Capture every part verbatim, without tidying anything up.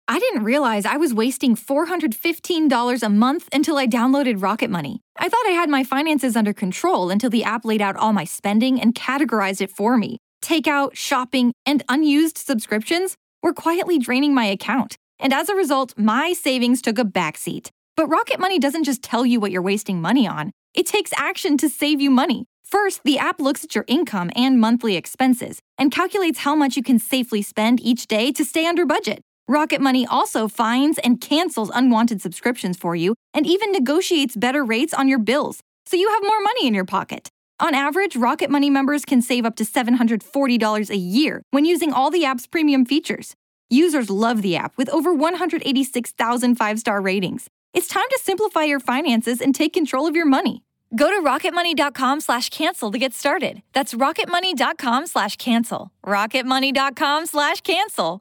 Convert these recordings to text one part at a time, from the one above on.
I didn't realize I was wasting four hundred fifteen dollars a month until I downloaded Rocket Money. I thought I had my finances under control until the app laid out all my spending and categorized it for me. Takeout, shopping, and unused subscriptions were quietly draining my account. And as a result, my savings took a backseat. But Rocket Money doesn't just tell you what you're wasting money on. It takes action to save you money. First, the app looks at your income and monthly expenses and calculates how much you can safely spend each day to stay under budget. Rocket Money also finds and cancels unwanted subscriptions for you and even negotiates better rates on your bills, so you have more money in your pocket. On average, Rocket Money members can save up to seven hundred forty dollars a year when using all the app's premium features. Users love the app with over one hundred eighty-six thousand five-star ratings. It's time to simplify your finances and take control of your money. Go to rocketmoney.com slash cancel to get started. That's rocketmoney.com slash cancel. rocketmoney.com slash cancel.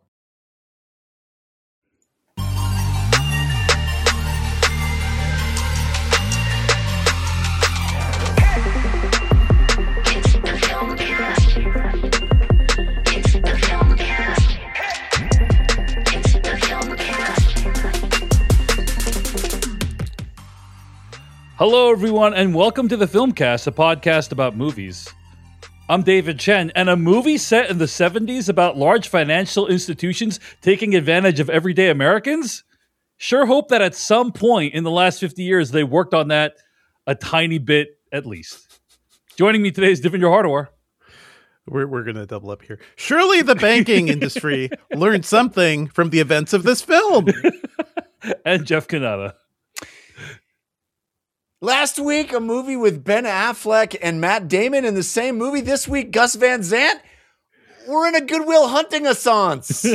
Hello, everyone, and welcome to the Filmcast, a podcast about movies. I'm David Chen, and a movie set in the seventies about large financial institutions taking advantage of everyday Americans? Sure hope that at some point in the last fifty years they worked on that a tiny bit at least. Joining me today is Devendra Hardawar. We're we're going to double up here. Surely the banking industry learned something from the events of this film. And Jeff Kanata. Last week, a movie with Ben Affleck and Matt Damon in the same movie. This week, Gus Van Sant. We're in a Good Will Hunting assance.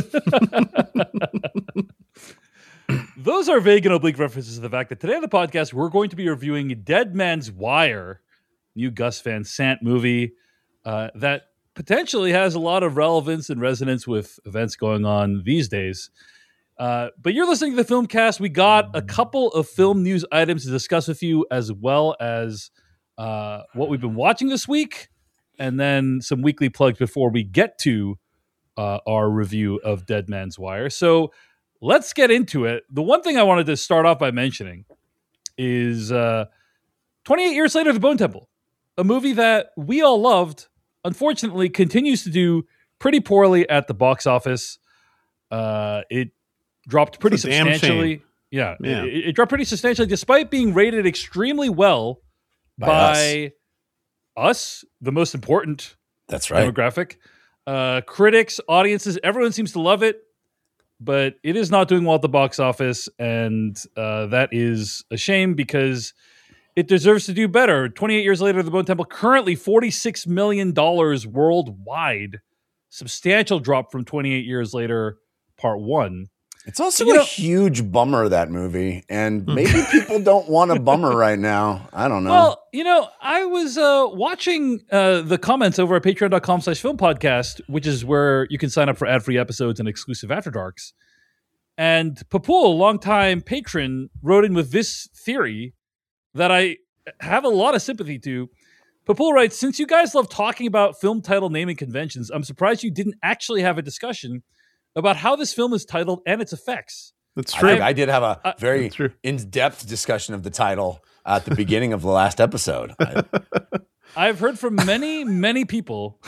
Those are vague and oblique references to the fact that today on the podcast, we're going to be reviewing Dead Man's Wire, new Gus Van Sant movie uh, that potentially has a lot of relevance and resonance with events going on these days. Uh, but you're listening to the Filmcast. We got a couple of film news items to discuss with you, as well as uh, what we've been watching this week, and then some weekly plugs before we get to uh, our review of Dead Man's Wire. So let's get into it. The one thing I wanted to start off by mentioning is uh, twenty-eight years later, The Bone Temple, a movie that we all loved, unfortunately continues to do pretty poorly at the box office. Uh, it dropped pretty substantially. Yeah, yeah. It, it dropped pretty substantially, despite being rated extremely well by, by us. us, the most important That's right. demographic. Uh, critics, audiences, everyone seems to love it, but it is not doing well at the box office, and uh, that is a shame because it deserves to do better. twenty-eight years later, The Bone Temple, currently forty-six million dollars worldwide. Substantial drop from twenty-eight years later, part one. It's also you a know, huge bummer, that movie. And maybe people don't want a bummer right now. I don't know. Well, you know, I was uh, watching uh, the comments over at patreon.com slash film podcast, which is where you can sign up for ad-free episodes and exclusive After Darks. And Papul, a longtime patron, wrote in with this theory that I have a lot of sympathy to. Papul writes, since you guys love talking about film title naming conventions, I'm surprised you didn't actually have a discussion about how this film is titled and its effects. That's true. I, I did have a Uh, very in-depth discussion of the title at the beginning of the last episode. I, I've heard from many, many people.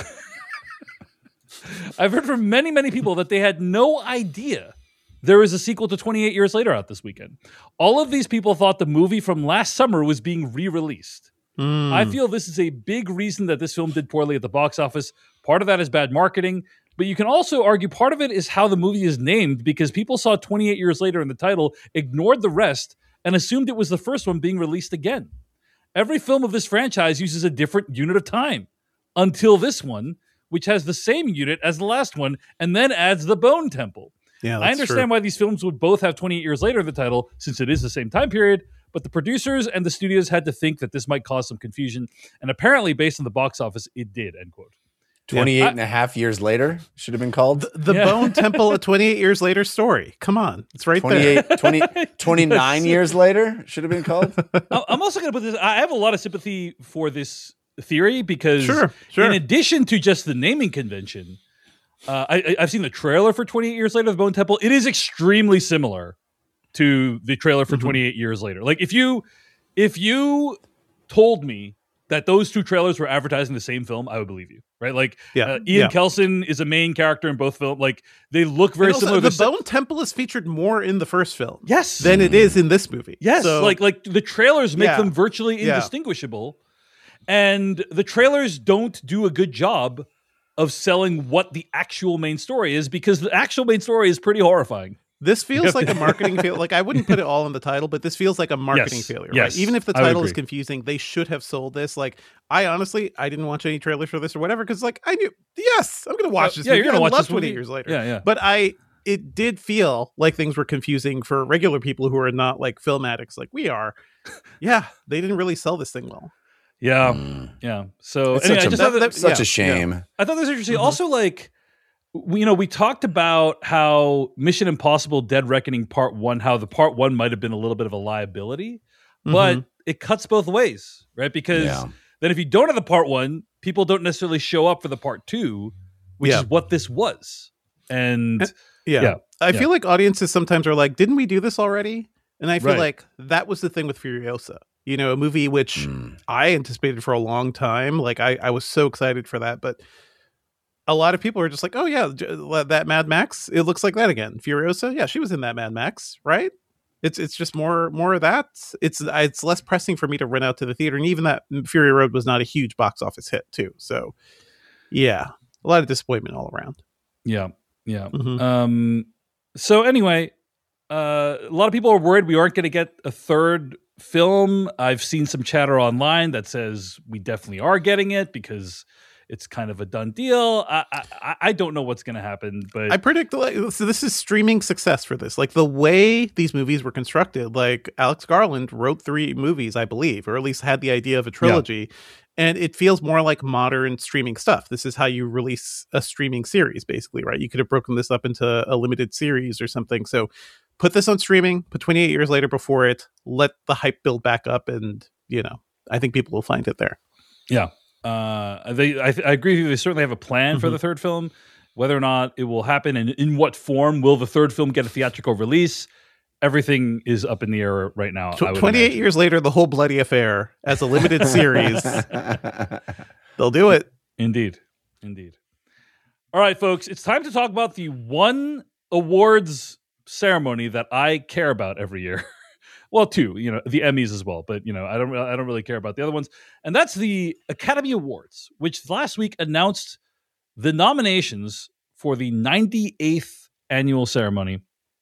I've heard from many, many people that they had no idea there is a sequel to twenty-eight years later out this weekend. All of these people thought the movie from last summer was being re-released. Mm. I feel this is a big reason that this film did poorly at the box office. Part of that is bad marketing, but you can also argue part of it is how the movie is named, because people saw twenty-eight years later in the title, ignored the rest, and assumed it was the first one being released again. Every film of this franchise uses a different unit of time until this one, which has the same unit as the last one, and then adds the Bone Temple. Yeah, that's I understand true. why these films would both have twenty-eight years later in the title, since it is the same time period, but the producers and the studios had to think that this might cause some confusion, and apparently, based on the box office, it did, end quote. twenty-eight Yeah, I- and a half years later should have been called. The, the Yeah. Bone Temple, a twenty-eight years later story. Come on. It's right there. twenty-eight, twenty, twenty-nine years later should have been called. I- I'm also going to put this, I have a lot of sympathy for this theory because Sure, sure. in addition to just the naming convention, Uh, I, I've seen the trailer for twenty-eight Years Later, The Bone Temple. It is extremely similar to the trailer for mm-hmm. twenty-eight Years Later. Like if you if you told me that those two trailers were advertising the same film, I would believe you, right? Like yeah. uh, Ian yeah. Kelson is a main character in both films. Like they look very also, similar. The They're Bone se- Temple is featured more in the first film, yes, than it is in this movie. Yes, so, like like the trailers make yeah. them virtually yeah. indistinguishable, and the trailers don't do a good job of selling what the actual main story is, because the actual main story is pretty horrifying. This feels like a marketing failure. Like I wouldn't put it all in the title, but this feels like a marketing yes. failure. Yes. Right? Even if the title is confusing, they should have sold this. Like I honestly, I didn't watch any trailers for this or whatever because like I knew, yes, I'm going to watch this. Yeah, movie. you're going to watch love this movie twenty years later. Yeah, yeah. But I, it did feel like things were confusing for regular people who are not like film addicts like we are. Yeah, they didn't really sell this thing well. Yeah, mm. yeah. So it's anyway, such, I just a, thought that, that, such yeah, a shame. Yeah. I thought this was interesting. Mm-hmm. Also, like. We, you know, we talked about how Mission Impossible Dead Reckoning Part One, how the Part One might have been a little bit of a liability, mm-hmm. but it cuts both ways, right? Because yeah. then if you don't have the Part One, people don't necessarily show up for the Part Two, which yeah. is what this was. And yeah, yeah I yeah. feel like audiences sometimes are like, didn't we do this already? And I feel right. like that was the thing with Furiosa. You know, a movie which mm. I anticipated for a long time. Like I, I was so excited for that, but a lot of people are just like, oh yeah, that Mad Max, it looks like that again. Furiosa, yeah, she was in that Mad Max, right? It's it's just more more of that. It's it's less pressing for me to run out to the theater, and even that Fury Road was not a huge box office hit too. So yeah, a lot of disappointment all around. Yeah, yeah. Mm-hmm. Um. So anyway, uh, a lot of people are worried we aren't going to get a third film. I've seen some chatter online that says we definitely are getting it because it's kind of a done deal. I I, I don't know what's going to happen, but I predict like, so this is streaming success for this. Like the way these movies were constructed, like Alex Garland wrote three movies, I believe, or at least had the idea of a trilogy. Yeah. And it feels more like modern streaming stuff. This is how you release a streaming series, basically, right? You could have broken this up into a limited series or something. So put this on streaming, put twenty-eight Years Later before it, let the hype build back up. And, you know, I think people will find it there. Yeah. Uh, they, I, I agree with you. They certainly have a plan mm-hmm. for the third film. Whether or not it will happen and in what form will the third film get a theatrical release, everything is up in the air right now. Tw- twenty-eight imagine. Years Later, the whole bloody affair as a limited series. They'll do it. Indeed. Indeed. All right, folks, it's time to talk about the one awards ceremony that I care about every year. Well, two, you know, the Emmys as well, but you know, I don't, I don't really care about the other ones, and that's the Academy Awards, which last week announced the nominations for the ninety-eighth annual ceremony.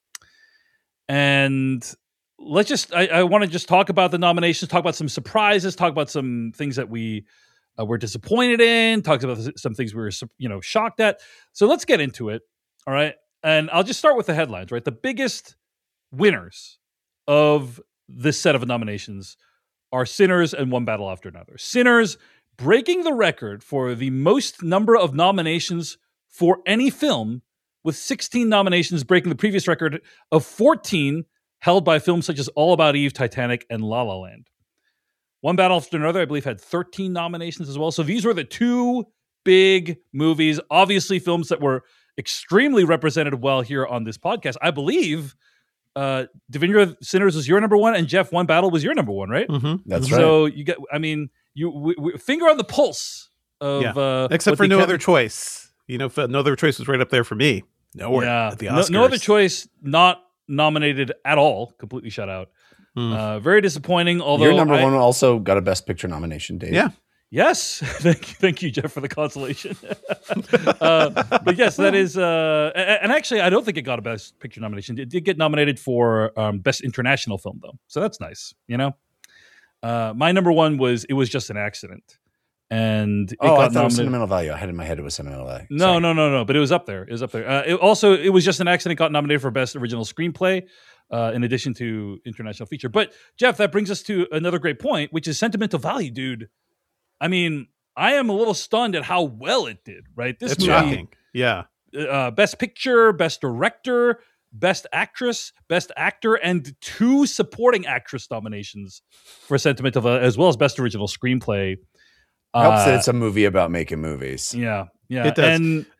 And let's just, I, I want to just talk about the nominations, talk about some surprises, talk about some things that we uh, were disappointed in, talk about some things we were, you know, shocked at. So let's get into it. All right, and I'll just start with the headlines. Right, the biggest winners of this set of nominations are Sinners and One Battle After Another. Sinners breaking the record for the most number of nominations for any film, with sixteen nominations, breaking the previous record of fourteen held by films such as All About Eve, Titanic, and La La Land. One Battle After Another, I believe, had thirteen nominations as well. So these were the two big movies, obviously films that were extremely represented well here on this podcast. I believe Uh, Devindra, Sinners was your number one, and Jeff, One Battle was your number one, right? Mm-hmm. That's so right. So you get, I mean, you we, we, finger on the pulse of, yeah. uh, except for the No Academy- Other Choice. You know, No Other Choice was right up there for me. Nowhere yeah. at the no, Oscars. no Other Choice, not nominated at all. Completely shut out. Mm. Uh, very disappointing. Although your number I, one also got a Best Picture nomination, Dave. Yeah. Yes, thank you, thank you, Jeff, for the consolation. uh, but yes, that is, uh, and actually, I don't think it got a Best Picture nomination. It did get nominated for um, Best International Film, though, so that's nice. You know, uh, my number one was It Was Just an Accident, and it oh, got I thought nominated. it was Sentimental Value. I had in my head it was Sentimental Value. No, Sorry. no, no, no. But it was up there. It was up there. Uh, it also, It Was Just an Accident got nominated for Best Original Screenplay, uh, in addition to International Feature. But Jeff, that brings us to another great point, which is Sentimental Value, dude. I mean, I am a little stunned at how well it did, right? This It's movie, shocking. Yeah. Uh, Best Picture, Best Director, Best Actress, Best Actor, and two Supporting Actress nominations for Sentimental Value, as well as Best Original Screenplay. Helps Uh, that it's a movie about making movies. Yeah, yeah. It does. And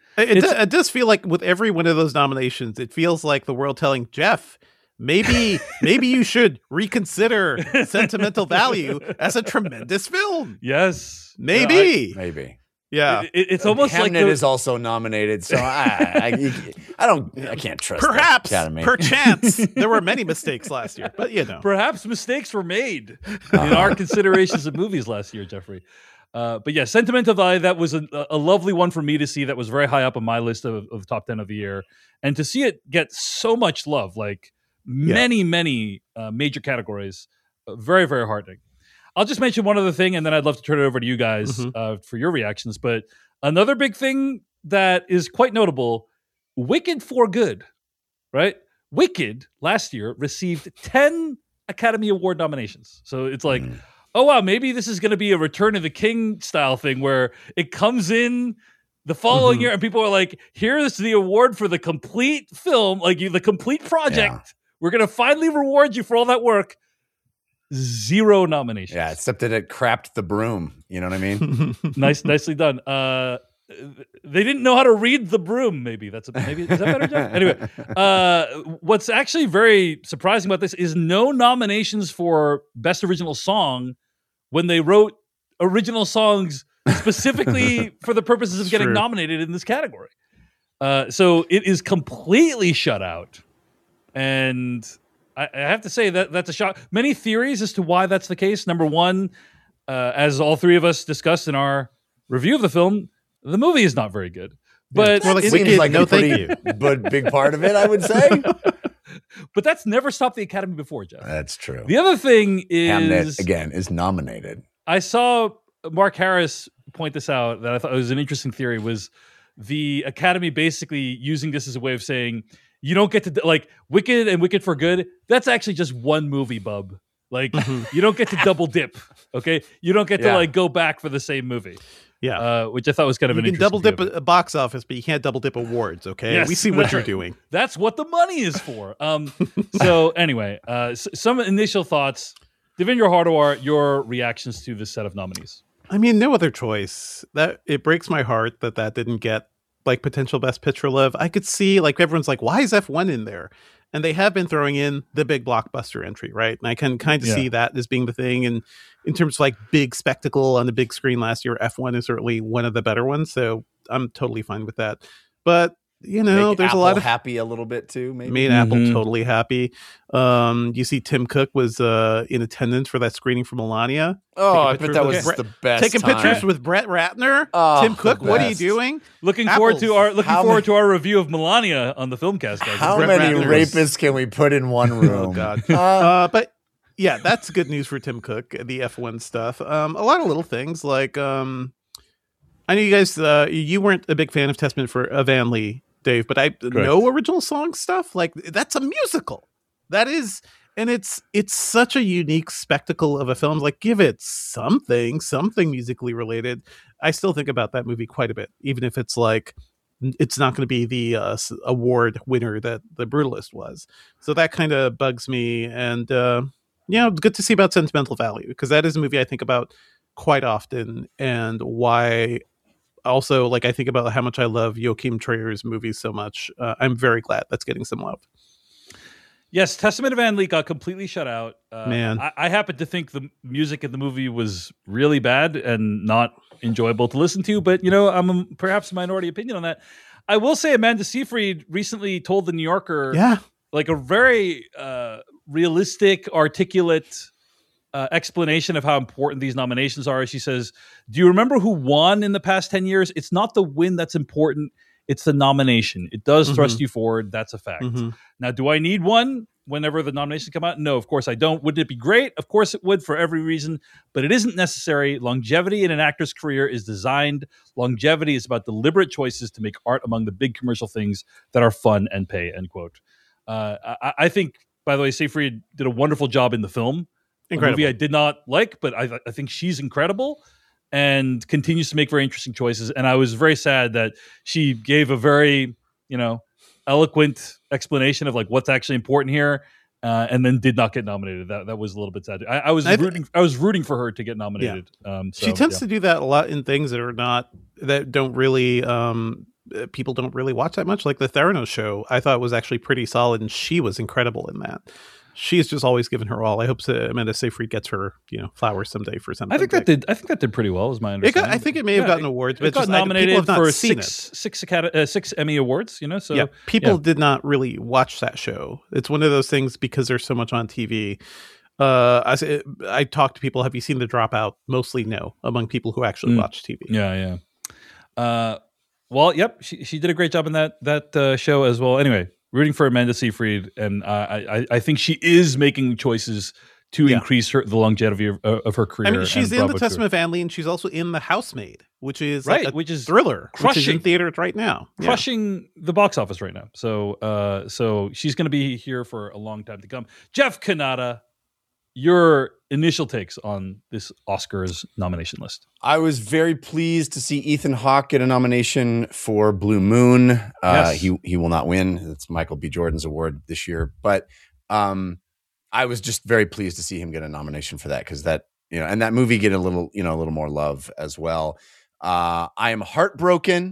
It, It's- do, it does feel like with every one of those nominations, it feels like the world telling Jeff, maybe maybe you should reconsider Sentimental Value as a tremendous film. Yes, Maybe. Maybe. Yeah. It- it's almost like Hamnet the- is also nominated, so I, I, I don't, I can't trust. the Perhaps, Academy. perchance, there were many mistakes last year, but you know. perhaps mistakes were made in our considerations of movies last year, Jeffrey. Uh, but yeah, Sentimental Value, that was a, a lovely one for me to see. That was very high up on my list of, of top ten of the year. And to see it get so much love, like many, many uh, major categories, uh, very, very heartening. I'll just mention one other thing, and then I'd love to turn it over to you guys Mhm. uh, for your reactions. But another big thing that is quite notable, Wicked for Good, right? Wicked last year received ten Academy Award nominations. So it's like, Mm. oh, wow, maybe this is going to be a Return of the King style thing where it comes in the following Mhm. year and people are like, here's the award for the complete film, like you, the complete project. Yeah. We're going to finally reward you for all that work. Zero nominations. Yeah, except that it crapped the broom. You know what I mean? nice, nicely done. Uh, they didn't know how to read the broom. Maybe that's a, maybe is that better, Jeff? Anyway, uh, what's actually very surprising about this is no nominations for best original song when they wrote original songs specifically for the purposes of It's getting true. nominated in this category. Uh, so it is completely shut out, and I, I have to say that that's a shock. Many theories as to why that's the case. Number one, uh, as all three of us discussed in our review of the film, the movie is not very good. But more like it- Seems Wicked, like no a thank pretty, you. but big part of it, I would say. but that's never stopped the Academy before, Jeff. That's true. The other thing Hamnet is, again is nominated. I saw Mark Harris point this out that I thought was an interesting theory, was the Academy basically using this as a way of saying, you don't get to, like, Wicked and Wicked for Good, that's actually just one movie, bub. Like, you don't get to double dip, okay? You don't get to, Yeah. like, go back for the same movie, Yeah. uh, which I thought was kind of You an can interesting double dip theory. a, a box office, but you can't double dip awards, okay? Yes, we see what that's you're right. doing. That's what the money is for. Um, so anyway, uh, s- some initial thoughts. Devendra Hardawar, your reactions to this set of nominees. I mean, no other choice. That it breaks my heart that that didn't get like potential best picture love. I could see like everyone's like, why is F one in there? And they have been throwing in the big blockbuster entry, right? And I can kind of Yeah. see that as being the thing. And in terms of like big spectacle on the big screen last year, F one is certainly one of the better ones. So I'm totally fine with that. But you know, Make there's Apple a lot of happy a little bit too. Maybe. made Apple Mhm. totally happy. Um, you see, Tim Cook was uh, in attendance for that screening for Melania. Oh, Taking I bet pictures that with was Brett- the best. Taking time. pictures with Brett Ratner. Oh, Tim Cook, the what are you best. doing? Looking forward to Apples. our looking How forward ma- to our review of Melania on the Filmcast, guys. How Brett many Ratner was- rapists can we put in one room? Oh God. Uh, uh, but yeah, that's good news for Tim Cook. The F one stuff. Um, a lot of little things like um, I know you guys. Uh, you weren't a big fan of Testament for uh, Van Lee, Dave, but I no original song stuff. Like that's a musical. That is. And it's it's such a unique spectacle of a film. Like, give it something, something musically related. I still think about that movie quite a bit, even if it's like it's not going to be the uh, s- award winner that The Brutalist was. So that kind of bugs me. And uh, yeah, it's good to see about Sentimental Value because that is a movie I think about quite often, and why. Also, like I think about how much I love Joachim Trier's movies so much. Uh, I'm very glad that's getting some love. Yes, Testament of Van Lee got completely shut out. Uh, Man. I, I happen to think the music in the movie was really bad and not enjoyable to listen to, but you know, I'm a, perhaps a minority opinion on that. I will say Amanda Seyfried recently told the New Yorker, Yeah. like a very uh, realistic, articulate uh, explanation of how important these nominations are. She says, "Do you remember who won in the past ten years? It's not the win that's important. It's the nomination. It does thrust Mhm. you forward. That's a fact." Mhm. Now, do I need one whenever the nominations come out? No, of course I don't. Wouldn't it be great? Of course it would for every reason, but it isn't necessary. Longevity in an actor's career is designed. Longevity is about deliberate choices to make art among the big commercial things that are fun and pay, end quote. Uh, I, I think, by the way, Seyfried did a wonderful job in the film. A Incredible. movie I did not like, but I, I think she's incredible and continues to make very interesting choices. And I was very sad that she gave a very, you know, eloquent explanation of like what's actually important here, uh, and then did not get nominated. That that was a little bit sad. I, I was I th- rooting. I was rooting for her to get nominated. Um, so, she tends yeah. to do that a lot in things that are not that don't really um uh, people don't really watch that much. Like the Theranos show, I thought was actually pretty solid, and she was incredible in that. She's just always given her all. I hope so, Amanda Seyfried gets her, you know, flowers someday for something. I think that big. did. I think that did pretty well. Is my It understanding. got, I think it may have Yeah, gotten awards, It, but it got just, I- people nominated have not for seen six six Acad- uh, six Emmy awards. You know, so yeah, people yeah. did not really watch that show. It's one of those things because there's so much on T V. Uh, I, s- I talked to people. Have you seen The Dropout? Mostly no, among people who actually Mm. watch T V. Yeah, yeah. Uh, well, yep, she she did a great job in that that uh, show as well. Anyway, rooting for Amanda Seyfried, and uh, I I- I think she is making choices to Yeah. increase her the longevity of, of her career. I mean, she's and in The Bravo Testament of Anne Lee, and she's also in The Housemaid, which is Right, like a which is thriller, which is in crushing. theaters right now. Yeah. crushing the box office right now. So uh, so she's going to be here for a long time to come. Jeff Kanata, your initial takes on this Oscars nomination list. I was very pleased to see Ethan Hawke get a nomination for Blue Moon. Uh, Yes. He he will not win. It's Michael B. Jordan's award this year, but um, I was just very pleased to see him get a nomination for that because that you know, and that movie get a little you know a little more love as well. Uh, I am heartbroken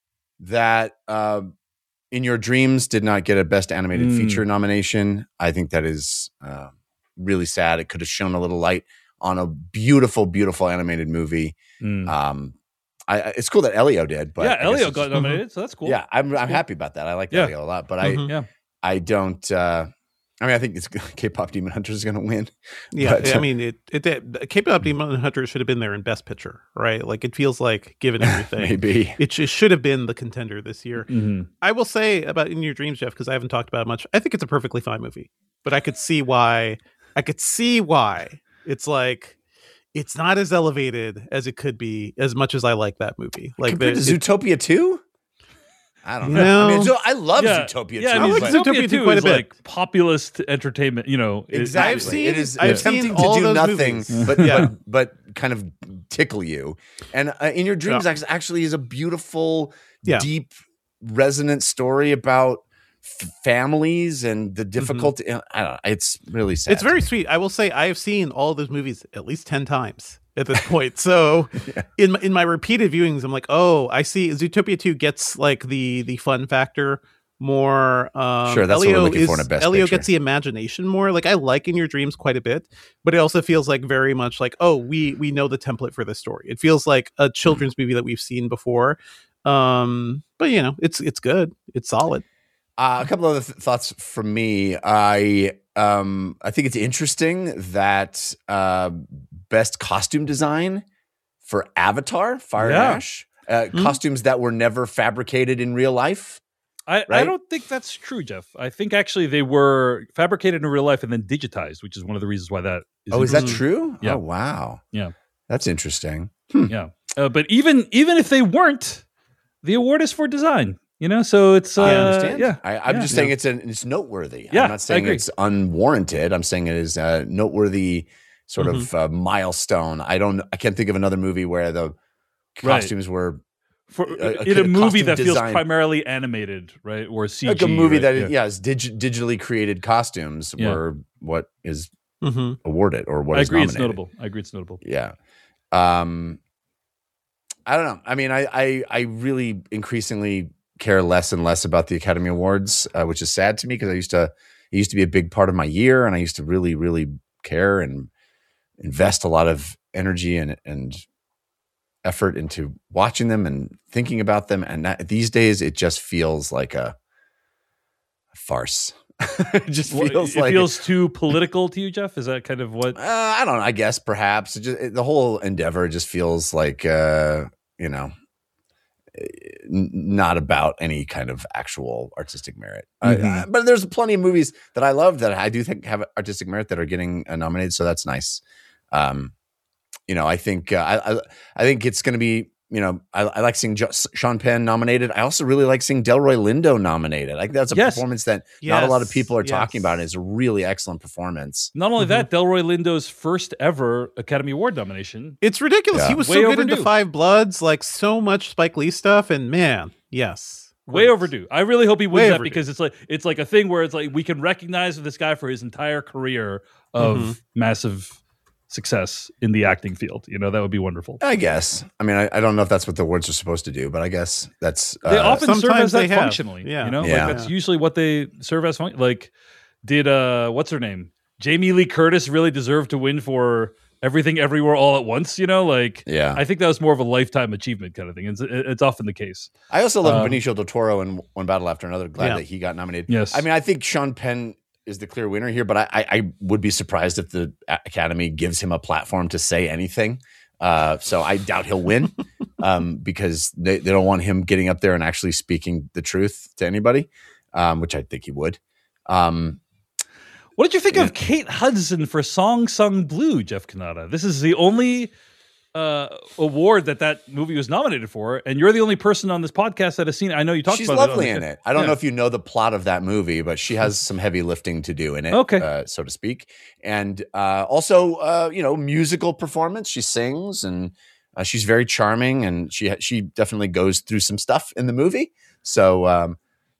that uh, In Your Dreams did not get a Best Animated Mm. Feature nomination. I think that is uh, really sad. It could have shown a little light on a beautiful, beautiful animated movie. Mm. Um, I, I- it's cool that Elio did, but yeah, I guess Elio it's got just- nominated, so that's cool. Yeah, I'm I'm cool. happy about that. I like Yeah. Elio a lot, but Mhm. yeah. I I don't. Uh, I mean, I think it's K-pop Demon Hunter is going to win. Yeah, But, I uh, mean, it. it, it K-pop Demon Hunter should have been there in Best Picture, right? Like, it feels like, given everything, Maybe. it sh- should have been the contender this year. Mhm. I will say about In Your Dreams, Jeff, because I haven't talked about it much. I think it's a perfectly fine movie, but I could see why. I could see why it's like it's not as elevated as it could be. As much as I like that movie, like Compared to the- it- Zootopia two. I don't know. No. I mean, Zo- I love Yeah, Zootopia yeah, two. I mean, like but- Zootopia Zootopia two two quite a is bit. like populist entertainment. You know, it- Exactly. I've seen- it is I've attempting seen to all do those nothing, movies. but, Yeah. but but kind of tickle you. And uh, In Your Dreams Yeah. act- actually is a beautiful, Yeah. deep, resonant story about f- families and the difficulty. I don't know. It's really sad. Mm-hmm. It's very sweet. I will say I have seen all those movies at least ten times at this point. So in my, in my repeated viewings, I'm like, oh, I see. Zootopia two gets like the the fun factor more. Um, Sure, that's what we're Elio looking is, for in a Best Elio Picture. gets the imagination more. Like I like In Your Dreams quite a bit, but it also feels like very much like, oh, we we know the template for this story. It feels like a children's movie that we've seen before. Um, but you know, it's it's good. It's solid. Uh, a couple other th- thoughts from me. I um I think it's interesting that uh, best costume design for Avatar, Fire and Yeah. Ash, uh, Mhm. costumes that were never fabricated in real life. I, I Right? don't think that's true, Jeff. I think actually they were fabricated in real life and then digitized, which is one of the reasons why that is. Oh, is that interesting. true? Yeah. Oh, wow. Yeah. That's interesting. Yeah, uh, but even even if they weren't, the award is for design. You know, so it's. Uh, I understand. Yeah, I, I'm yeah. just saying it's an, it's noteworthy. Yeah, I'm not I saying agree. it's unwarranted. I'm saying it is a noteworthy sort Mm-hmm. of uh, milestone. I don't. I can't think of another movie where the Right. costumes were for a- a in a movie costume that feels design. primarily animated, right, or C G. like a movie right? that yeah. yeah, is dig- digitally created costumes Yeah. were what is Mm-hmm. awarded or what I is agree. It's nominated. notable. I agree. It's notable. Yeah. Um, I don't know. I mean, I, I, I really increasingly care less and less about the Academy Awards, uh, which is sad to me because I used to, it used to be a big part of my year, and I used to really, really care and invest a lot of energy and and effort into watching them and thinking about them. And that, these days, it just feels like a, a farce. It just Well, feels it like feels too political to you, Jeff. Is that kind of what? Uh, I don't know. I guess perhaps it just it, the whole endeavor just feels like uh, you know, n- not about any kind of actual artistic merit. Uh, Mhm. uh, but there's plenty of movies that I love that I do think have artistic merit that are getting uh, nominated, so that's nice. Um, you know, I think uh, I, I I think it's going to be. You know, I, I like seeing jo- Sean Penn nominated. I also really like seeing Delroy Lindo nominated. I think that's a Yes. performance that not a lot of Yes, people are talking yes. about. It's a really excellent performance. Not only Mhm. that, Delroy Lindo's first ever Academy Award nomination. It's ridiculous. Yeah. He was Way so good overdue. into Five Bloods, like so much Spike Lee stuff, and man, yes, Way Great. overdue. I really hope he wins Way that overdue. because it's like it's like a thing where it's like we can recognize this guy for his entire career of Mhm. massive success in the acting field. You know, that would be wonderful. I guess. I mean, I, I don't know if that's what the awards are supposed to do, but I guess that's uh, they often serve sometimes as that they have. functionally. Yeah. You know, Yeah. like that's usually what they serve as. Fun- like, did uh, what's her name? Jamie Lee Curtis really deserve to win for Everything Everywhere All at Once? You know, like, yeah. I think that was more of a lifetime achievement kind of thing. It's, it's often the case. I also love Um, Benicio del Toro in One Battle After Another. Glad Yeah. that he got nominated. Yes. I mean, I think Sean Penn is the clear winner here, but I, I, I would be surprised if the Academy gives him a platform to say anything. Uh, so I doubt he'll win um, because they, they don't want him getting up there and actually speaking the truth to anybody, um, which I think he would. Um, What did you think Yeah. of Kate Hudson for Song Sung Blue, Jeff Kanata? This is the only uh, award that that movie was nominated for, and you're the only person on this podcast that has seen it. I know you talked she's about lovely it. on in the- it. I don't Yeah. know if you know the plot of that movie, but she has some heavy lifting to do in it, Okay. uh, so to speak. And uh, also, uh, you know, musical performance. She sings, and uh, she's very charming, and she ha- she definitely goes through some stuff in the movie. So, um,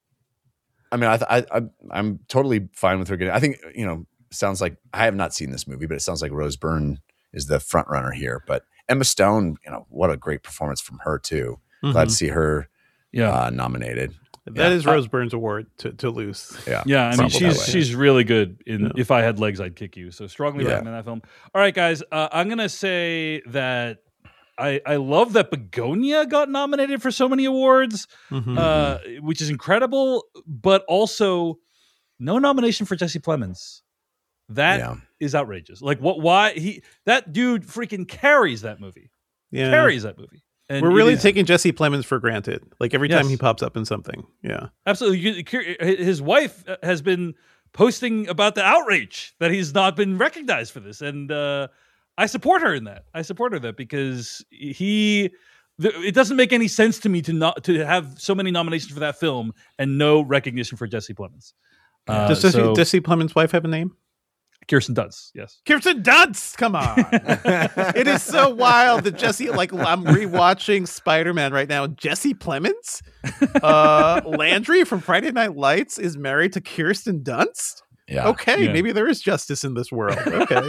I mean, I, th- I, I I'm totally fine with her getting. I think you know, sounds like I have not seen this movie, but it sounds like Rose Byrne is the front runner here. But Emma Stone, you know, what a great performance from her too. Glad to see her Yeah, uh, nominated. That Yeah. is Rose Byrne's award to, to lose. Yeah, yeah. I mean, Probably that she's way. she's really good in Yeah. If I Had Legs, I'd Kick You. So strongly Yeah. recommend that film. All right, guys, uh, I'm gonna say that I I love that Begonia got nominated for so many awards, Mhm. uh, which is incredible. But also, no nomination for Jesse Plemons. That yeah. is outrageous. Like, what? Why he? That dude freaking carries that movie. yeah. Carries that movie. And We're it really is- taking Jesse Plemons for granted. Like every time Yes. he pops up in something. Yeah. absolutely. You- you- His wife has been posting about the outrage that he's not been recognized for this, and uh, I support her in that. I support her in that because he. th- It doesn't make any sense to me to not to have so many nominations for that film and no recognition for Jesse Plemons. Uh, Does Jesse, so- Jesse Plemons' wife have a name? Kirsten Dunst, yes. Kirsten Dunst. Come on. It is so wild that Jesse, like, I'm rewatching Spider-Man right now. Jesse Plemons, uh, Landry from Friday Night Lights, is married to Kirsten Dunst. Yeah. Okay, Yeah. maybe there is justice in this world. Okay,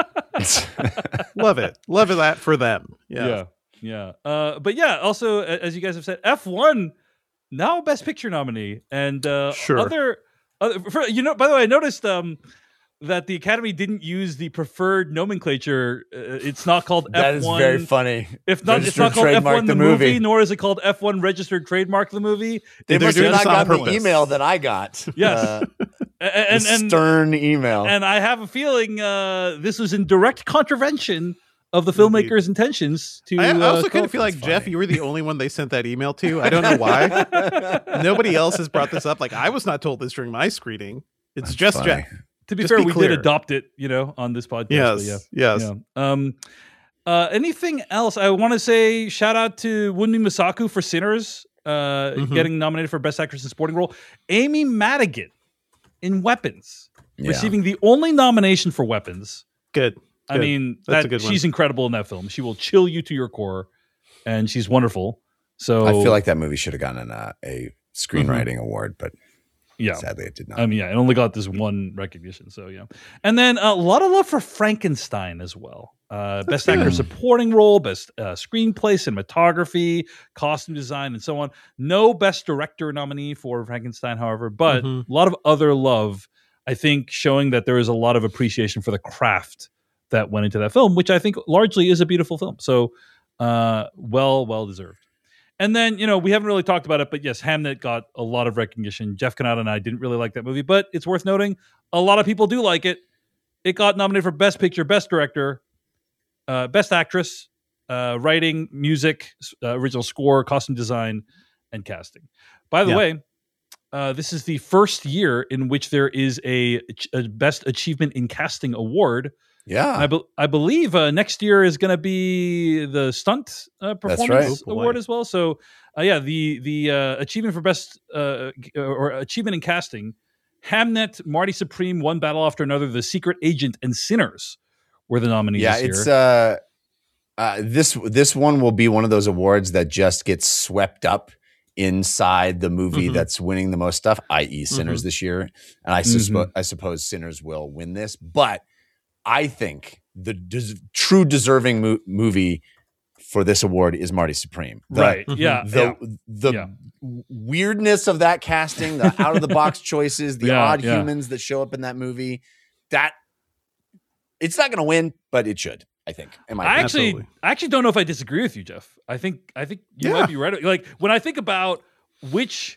love it, love it that for them. Yeah, Yeah, yeah. Uh, but yeah, also a- as you guys have said, F one now Best Picture nominee, and uh, Sure. other, other for, you know. By the way, I noticed um, that the Academy didn't use the preferred nomenclature. Uh, it's not called That F is one. very funny. If not, it's Registered not called F trademark one the the movie, movie. nor is it called F one registered trademark the movie. They They're must doing have this not on got the purpose. email that I got. Yes. Uh, A- and the and stern email. and I have a feeling uh, this was in direct contravention of the Indeed. filmmaker's intentions to. I, I uh, also kind co- of feel like That's Jeff, funny. you were the only one they sent that email to. I don't know why. Nobody else has brought this up. Like I was not told this during my screening. It's That's just funny. Jeff. To be Just fair, be we clear. did adopt it, you know, on this podcast. but Yes, yeah, yes. yeah. Um, uh, anything else? I want to say shout out to Wunmi Masaku for Sinners, uh, Mhm. getting nominated for Best Actress in Supporting Role. Amy Madigan in Weapons, Yeah. receiving the only nomination for Weapons. Good. I Good. mean, That's that, a good one. she's incredible in that film. She will chill you to your core, and she's wonderful. So I feel like that movie should have gotten uh, a screenwriting award, but yeah. sadly it did not. I mean, yeah, it only got this one recognition, so yeah. And then uh, a lot of love for Frankenstein as well. Uh, best actor supporting role, best uh, screenplay, cinematography, costume design, and so on. No best director nominee for Frankenstein, however, but Mhm. a lot of other love, I think, showing that there is a lot of appreciation for the craft that went into that film, which I think largely is a beautiful film. So uh, well, well deserved. And then, you know, we haven't really talked about it, but yes, Hamnet got a lot of recognition. Jeff Kanata and I didn't really like that movie, but it's worth noting a lot of people do like it. It got nominated for Best Picture, Best Director, uh, Best Actress, uh, Writing, Music, uh, Original Score, Costume Design, and Casting. By the Yeah. way, uh, this is the first year in which there is a, a Best Achievement in Casting award. yeah. I, be- I believe uh, next year is going to be the stunt uh, performance right. Oh, boy. award as well. So, uh, yeah, the the uh, achievement for best uh, g- or achievement in casting, Hamnet, Marty Supreme, One Battle After Another, The Secret Agent, and Sinners were the nominees. yeah, this it's year. uh, uh, this this one will be one of those awards that just gets swept up inside the movie Mhm. that's winning the most stuff, that is. Sinners this year. And I, suspo- I suppose Sinners will win this, but I think the des- true deserving mo- movie for this award is Marty Supreme. The, right. Yeah. The yeah. the Yeah. weirdness of that casting, the out of the box choices, the Yeah, odd yeah. humans that show up in that movie. That it's not going to win, but it should. I think. Am I I actually, Absolutely. I actually don't know if I disagree with you, Jeff. I think, I think you Yeah. might be right. Like when I think about which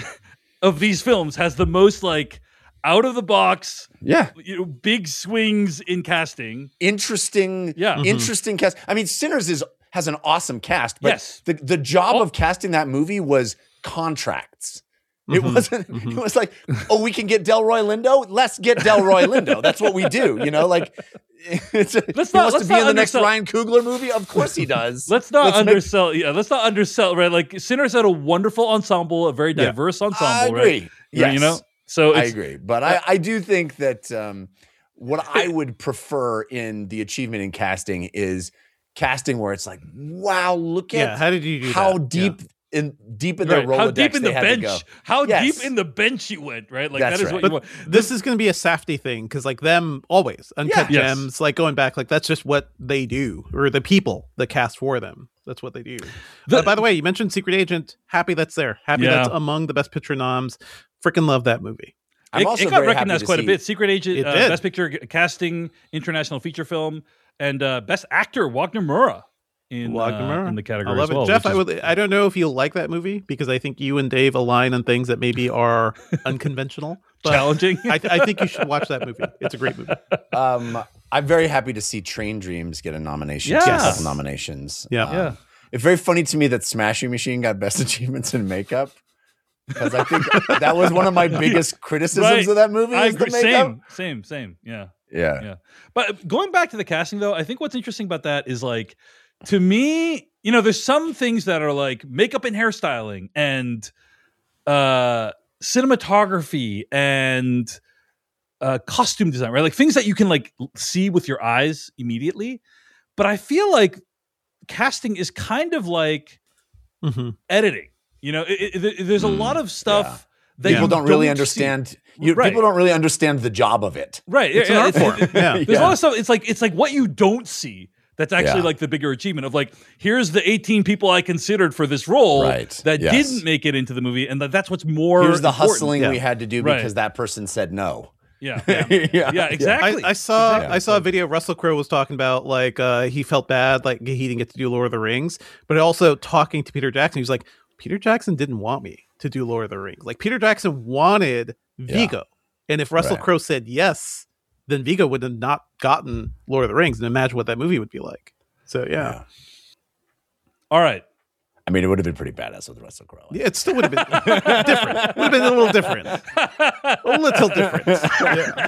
of these films has the most like out of the box, Yeah. you know, big swings in casting. Interesting. Yeah. Mhm. Interesting cast. I mean, Sinners is has an awesome cast, but Yes. the the job Oh. of casting that movie was contracts. It Mhm. wasn't. Mhm. It was like, oh, we can get Delroy Lindo. Let's get Delroy Lindo. That's what we do. You know, like it's a, Let's he not- wants let's to be not in the next undersell- Ryan Coogler movie. Of course he does. Let's not Let's make- undersell. yeah, let's not undersell. Right, like Sinners had a wonderful ensemble, a very Yeah. diverse I ensemble. agree. Right, Yes. you know. So I it's, agree, but I, I do think that um, what I would prefer in the achievement in casting is casting where it's like, wow, look Yeah, at how did you do how that? deep in deep in their right, Rolodex how deep in they the had to go. bench? How Yes. deep in the bench you went? Right, like That's that is right. what you But want. this is going to be a Safdie thing because, like, them always uncut Yeah. Yes. gems, like going back, like that's just what they do, or the people that cast for them. That's what they do. The- Uh, by the way, you mentioned Secret Agent. Happy that's there. Happy Yeah. that's among the best picture noms. Freaking love that movie. I'm It, also it got very happy recognized to quite a see- bit. Secret Agent, It uh, did. Best Picture, Casting, International Feature Film, and uh, Best Actor Wagner Mura in Wagner uh, Mura. in the category I love as well. it, Jeff. which I is- would. I don't know if you'll like that movie because I think you and Dave align on things that maybe are unconventional. But challenging. I, th- I think you should watch that movie. It's a great movie. Um, I'm very happy to see Train Dreams get a nomination. Yeah. Yes. Couple nominations. Yeah. Um, Yeah. It's very funny to me that Smashing Machine got Best Achievements in Makeup because I think that was one of my biggest criticisms Right. of that movie. I is the agree. makeup. Same, same, same. Yeah. Yeah. Yeah. But going back to the casting, though, I think what's interesting about that is like, to me, you know, there's some things that are like makeup and hairstyling and uh, cinematography and uh, costume design, right? Like things that you can like l- see with your eyes immediately. But I feel like casting is kind of like Mhm. editing. You know, it, it, it- there's a Mm, lot of stuff yeah. that People you don't really see. understand. You, Right. People don't really understand the job of it. Right. It's yeah, an yeah, art form. it- it- Yeah. There's a lot of stuff. It's like it's like what you don't see. That's actually Yeah. like the bigger achievement of like, here's the eighteen people I considered for this role Right. that Yes. didn't make it into the movie, and that, that's what's more. Here's the important. hustling Yeah. we had to do Right. because that person said no. Yeah, yeah, yeah, Yeah. exactly. I, I saw Exactly. I saw a video Russell Crowe was talking about like uh he felt bad like he didn't get to do Lord of the Rings, but also talking to Peter Jackson, he was like, Peter Jackson didn't want me to do Lord of the Rings. Like Peter Jackson wanted Vigo. And if Russell Right. Crowe said yes, then Vigo would have not gotten Lord of the Rings, and imagine what that movie would be like. So yeah. Yeah. All right. I mean, it would have been pretty badass with Russell Crowe. Yeah, it still would have been different. Would have been a little different. A little different. Yeah.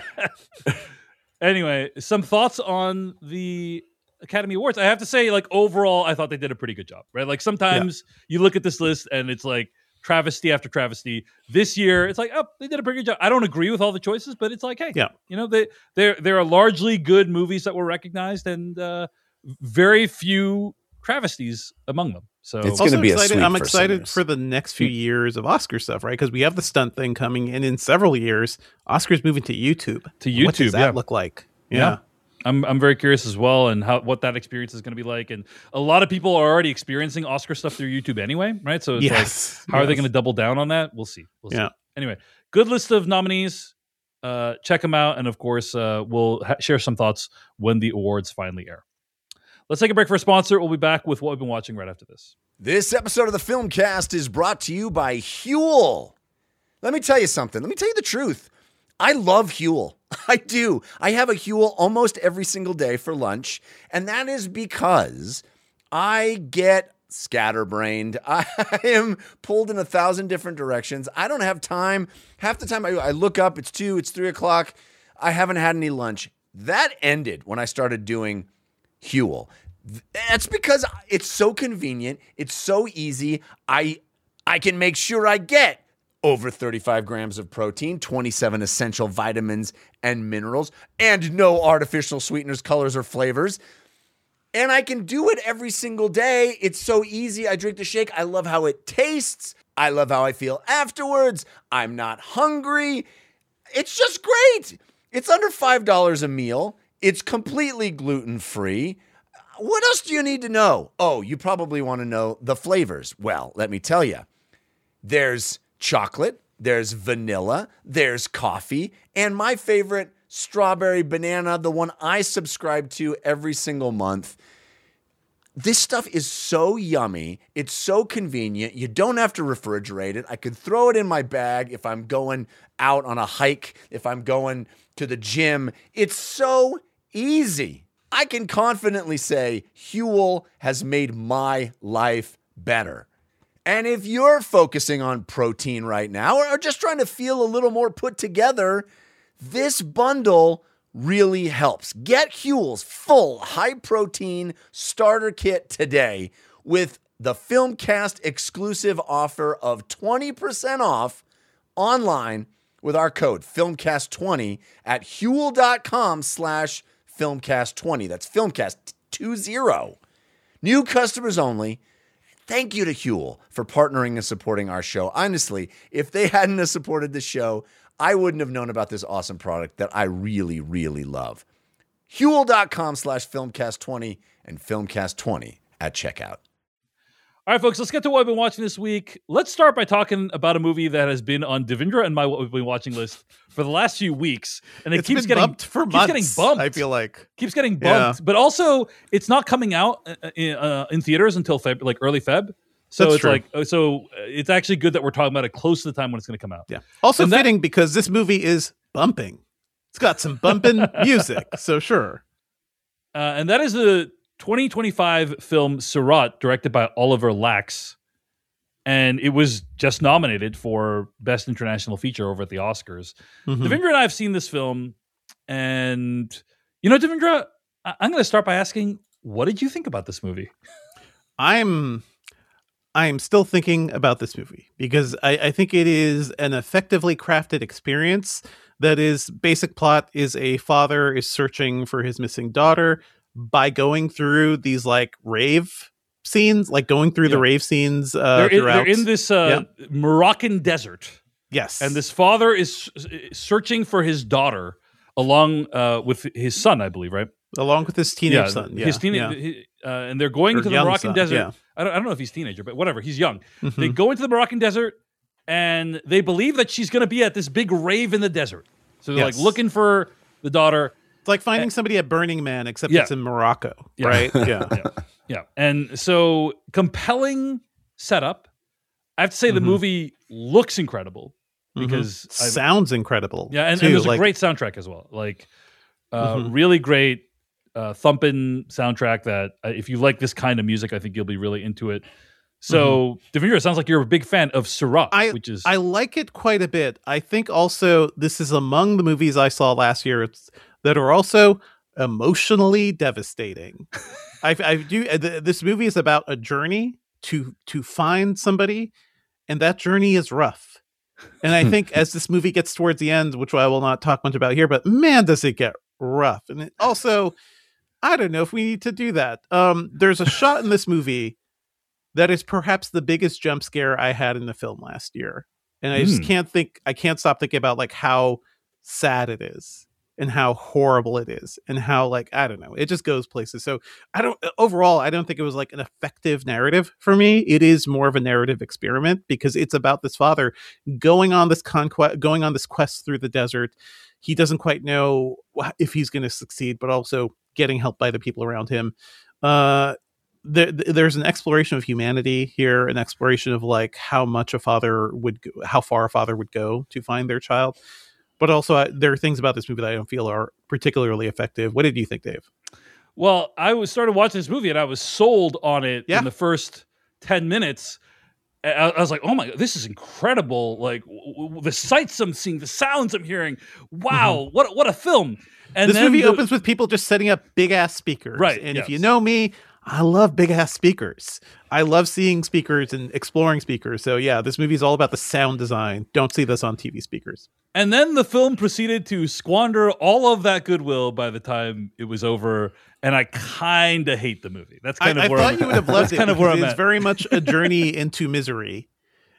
Anyway, some thoughts on the Academy Awards. I have to say, like overall, I thought they did a pretty good job. Right? Like sometimes you look at this list and it's like travesty after travesty. This year, it's like, oh, they did a pretty good job. I don't agree with all the choices, but it's like, hey, Yeah. you know, they there there are largely good movies that were recognized and uh, very few travesties among them. So It's Also gonna be a excited, sweep I'm for excited Sinners. for the next few years of Oscar stuff, right? Because we have the stunt thing coming, and in several years, Oscar's moving to YouTube. To What does YouTube, that yeah. look like? Yeah. Yeah. I'm I'm very curious as well, and how what that experience is going to be like. And a lot of people are already experiencing Oscar stuff through YouTube anyway, right? So it's Yes. like, how are they Yes. going to double down on that? We'll see. We'll Yeah. see. Anyway, good list of nominees. Uh, check them out, and of course, uh, we'll ha- share some thoughts when the awards finally air. Let's take a break for a sponsor. We'll be back with what we've been watching right after this. This episode of the Filmcast is brought to you by Huel. Let me tell you something. Let me tell you the truth. I love Huel. I do. I have a Huel almost every single day for lunch, and that is because I get scatterbrained. I am pulled in a thousand different directions. I don't have time. Half the time I, I look up, it's two, it's three o'clock. I haven't had any lunch. That ended when I started doing Huel. That's because it's so convenient. It's so easy. I I can make sure I get over thirty-five grams of protein, twenty-seven essential vitamins and minerals, and no artificial sweeteners, colors, or flavors. And I can do it every single day. It's so easy. I drink the shake. I love how it tastes. I love how I feel afterwards. I'm not hungry. It's just great. It's under five dollars a meal. It's completely gluten-free. What else do you need to know? Oh, you probably want to know the flavors. Well, let me tell you. There's chocolate, there's vanilla, there's coffee, and my favorite, strawberry banana, the one I subscribe to every single month. This stuff is so yummy. It's so convenient. You don't have to refrigerate it. I could throw it in my bag if I'm going out on a hike, if I'm going to the gym. It's so easy. I can confidently say Huel has made my life better. And if you're focusing on protein right now or just trying to feel a little more put together, this bundle really helps. Get Huel's full high-protein starter kit today with the Filmcast exclusive offer of twenty percent off online with our code Filmcast twenty at Huel.com slash Filmcast twenty. That's Filmcast twenty. New customers only. Thank you to Huel for partnering and supporting our show. Honestly, if they hadn't have supported the show, I wouldn't have known about this awesome product that I really, really love. Huel.com slash Filmcast twenty and Filmcast twenty at checkout. All right, folks, let's get to what I've been watching this week. Let's start by talking about a movie that has been on Devindra and my what we've been watching list for the last few weeks, and it it's keeps been getting bumped for keeps months. getting bumped. I feel like keeps getting bumped, Yeah. but also it's not coming out uh, in, uh, in theaters until Feb, like early Feb. So That's it's true. like so it's actually good that we're talking about it close to the time when it's going to come out. Yeah. Also And that- fitting because this movie is bumping. It's got some bumping music, so sure. Uh, and that is the twenty twenty-five film Surat, directed by Oliver Lax. And it was just nominated for Best International Feature over at the Oscars. Mhm. Devindra and I have seen this film. And, you know, Devindra, I- I'm going to start by asking, what did you think about this movie? I'm I'm still thinking about this movie because I, I think it is an effectively crafted experience. That is, basic plot is a father is searching for his missing daughter by going through these like rave scenes, like going through the Yeah. rave scenes uh, they're, in, throughout. they're in this uh, Moroccan desert. Yes, And this father is s- searching for his daughter along uh, with his son, I believe, right? along with his teenage son. Yeah, his teenage, yeah. he- uh, and they're going Or to the young Moroccan son, desert. yeah. I, don't, I don't know if he's a teenager, but whatever. He's young. They Mhm. go into the Moroccan desert, and they believe that she's going to be at this big rave in the desert. So they're Yes. like looking for the daughter. It's like finding somebody at Burning Man, except Yeah. it's in Morocco, Yeah. right? Yeah. Yeah, yeah. And so compelling setup. I have to say the Mhm. movie looks incredible Mhm. because I've- sounds incredible. yeah, and, too, and there's like- a great soundtrack as well. Like uh, Mhm. really great uh, thumping soundtrack that uh, if you like this kind of music, I think you'll be really into it. So, Devindra, it sounds like you're a big fan of Surat, I- which is I like it quite a bit. I think also this is among the movies I saw last year it's, that are also emotionally devastating. I, I do. uh, th- This movie is about a journey to to find somebody, and that journey is rough. And I think as this movie gets towards the end, which I will not talk much about here, but man, does it get rough. And it also, I don't know if we need to do that. Um, there's a shot in this movie that is perhaps the biggest jump scare I had in the film last year. And I just Hmm. can't think, I can't stop thinking about like how sad it is and how horrible it is and how like, I don't know, it just goes places. So I don't, overall, I don't think it was like an effective narrative for me. It is more of a narrative experiment because it's about this father going on this conquest, going on this quest through the desert. He doesn't quite know wh- if he's going to succeed, but also getting help by the people around him. Uh, there, there's an exploration of humanity here, an exploration of like how much a father would go, how far a father would go to find their child. But also, I, there are things about this movie that I don't feel are particularly effective. What did you think, Dave? well. I was started watching this movie and I was sold on it Yeah. in the first ten minutes. I, I was like, "Oh my god, this is incredible! Like w- w- the sights I'm seeing, the sounds I'm hearing. Wow, what what a film!" And This then movie the- opens with people just setting up big ass speakers. Right, And if yes. you know me, I love big ass speakers. I love seeing speakers and exploring speakers. So yeah, this movie is all about the sound design. Don't see this on T V speakers. And then the film proceeded to squander all of that goodwill by the time it was over, and I kind of hate the movie. That's I, kind of I where thought I'm, you would have loved that's it. kind of where because I'm it's at. very much a journey into misery.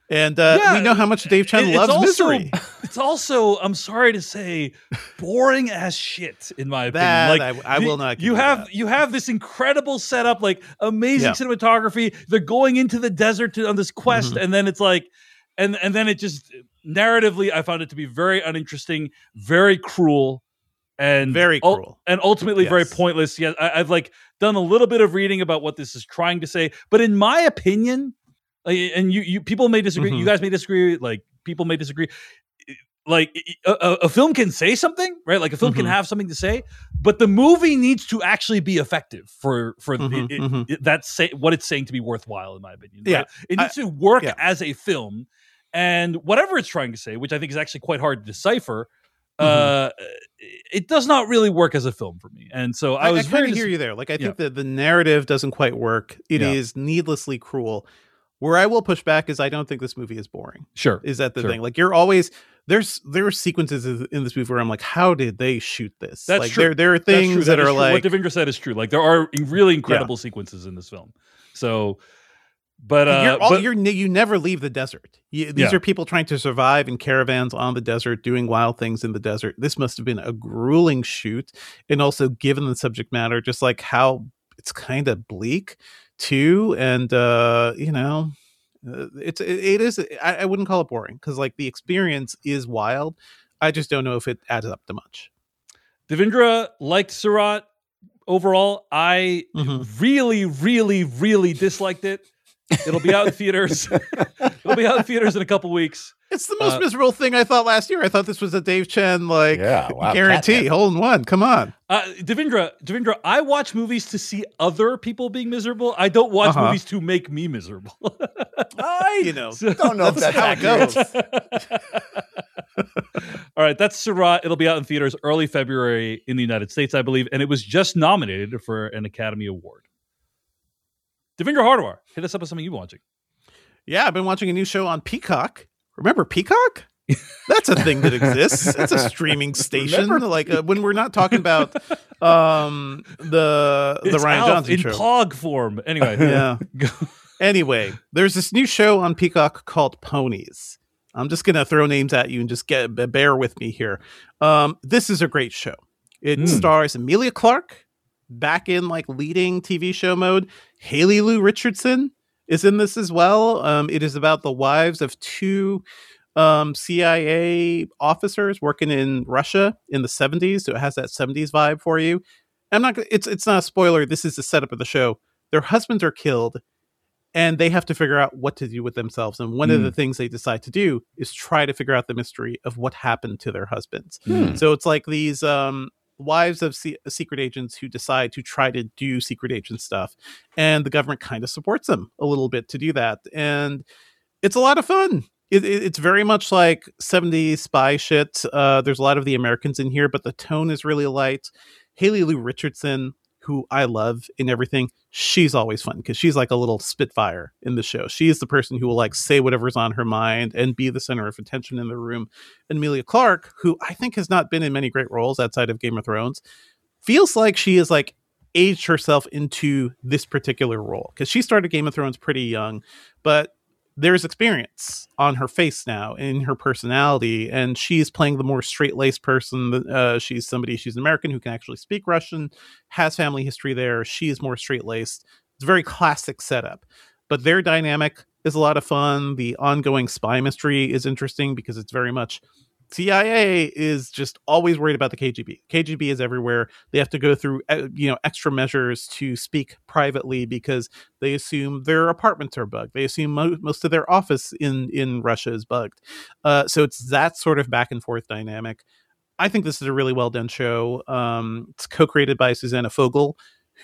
And uh, Yeah, we know how much Dave Chen it- it's loves also- misery. It's also, I'm sorry to say, boring as shit in my opinion. That Like I, I the- will not. give You have that. you have this incredible setup, like amazing Yeah. cinematography. They're going into the desert to, on this quest, Mhm. and then it's like, and and then it just narratively, I found it to be very uninteresting, very cruel, and Very ul- cruel. and ultimately very Yes. pointless. Yeah, I, I've like done a little bit of reading about what this is trying to say, but in my opinion, like, and you you people may disagree, Mhm. you guys may disagree, like people may disagree. Like a, a, a film can say something, right? Like a film can Mhm. have something to say, but the movie needs to actually be effective for for Mhm, it, it, mhm. it- that's say, what it's saying to be worthwhile, in my opinion. Yeah, right? It I- needs to work yeah. as a film, and whatever it's trying to say, which I think is actually quite hard to decipher, Mhm. uh, it does not really work as a film for me. And so I I, was I very kind of dis- hear you there. Like, I yeah. think that the narrative doesn't quite work. It is Yeah. needlessly cruel. Where I will push back is I don't think this movie is boring. sure. Is that the Sure. thing? Like, you're always there's there are sequences in in this movie where I'm like, how did they shoot this? That's like, true. there there are That's true. things that, is are true. like, what Devendra said is true. Like there are really incredible sequences in this film. So, but uh, you're all, but, you're ne- you never leave the desert. You, these Yeah. are people trying to survive in caravans on the desert, doing wild things in the desert. This must have been a grueling shoot, and also given the subject matter, just like how it's kind of bleak too, and uh, you know. Uh, it's it, it is I, I wouldn't call it boring because like the experience is wild. I just don't know if it adds up to much. Devendra liked Surat overall. I Mhm. really, really, really disliked it. It'll be out in theaters. It'll be out in theaters in a couple weeks. It's the most Uh, miserable thing I thought last year. I thought this was a Dave Chen like Yeah, wow, guarantee catnip. hole in one. Come on. Uh, Devendra, Devendra, I watch movies to see other people being miserable. I don't watch Uh-huh. movies to make me miserable. I You know, So- don't know if that's that's how it accurate. goes. All right, that's Surat. It'll be out in theaters early February in the United States, I believe, and it was just nominated for an Academy Award. Devendra Hardawar, hit us up with something you've been watching. Yeah, I've been watching a new show on Peacock. Remember Peacock? That's a thing that exists. It's a streaming station. Remember Like uh, when we're not talking about um the the It's Ryan Alf Johnson in show. Pog form. Anyway, Yeah. Anyway, there's this new show on Peacock called Ponies. I'm just gonna throw names at you and just get bear with me here. Um, this is a great show. It Mm. stars Emilia Clarke back in like leading T V show mode. Haley Lou Richardson is in this as well. Um, it is about the wives of two um, C I A officers working in Russia in the seventies. So it has that seventies vibe for you. I'm not. gonna- It's it's not a spoiler. This is the setup of the show. Their husbands are killed, and they have to figure out what to do with themselves. And one of Hmm. the things they decide to do is try to figure out the mystery of what happened to their husbands. Hmm. So it's like these um, wives of se- secret agents who decide to try to do secret agent stuff, and the government kind of supports them a little bit to do that. And it's a lot of fun. It, it, it's very much like seventies spy shit. Uh, there's a lot of the Americans in here, but the tone is really light. Haley Lou Richardson, who I love in everything, she's always fun because she's like a little spitfire in the show. She's the person who will like say whatever's on her mind and be the center of attention in the room. And Emilia Clarke, who I think has not been in many great roles outside of Game of Thrones, feels like she is like aged herself into this particular role because she started Game of Thrones pretty young, but there's experience on her face now in her personality, and she's playing the more straight-laced person. Uh, she's somebody, she's an American who can actually speak Russian, has family history there. She is more straight-laced. It's a very classic setup, but their dynamic is a lot of fun. The ongoing spy mystery is interesting because it's very much C I A is just always worried about the K G B. K G B is everywhere. They have to go through, uh, you know, extra measures to speak privately because they assume their apartments are bugged. They assume mo- most of their office in in Russia is bugged. Uh, so it's that sort of back and forth dynamic. I think this is a really well done show. Um, it's co-created by Susanna Fogel,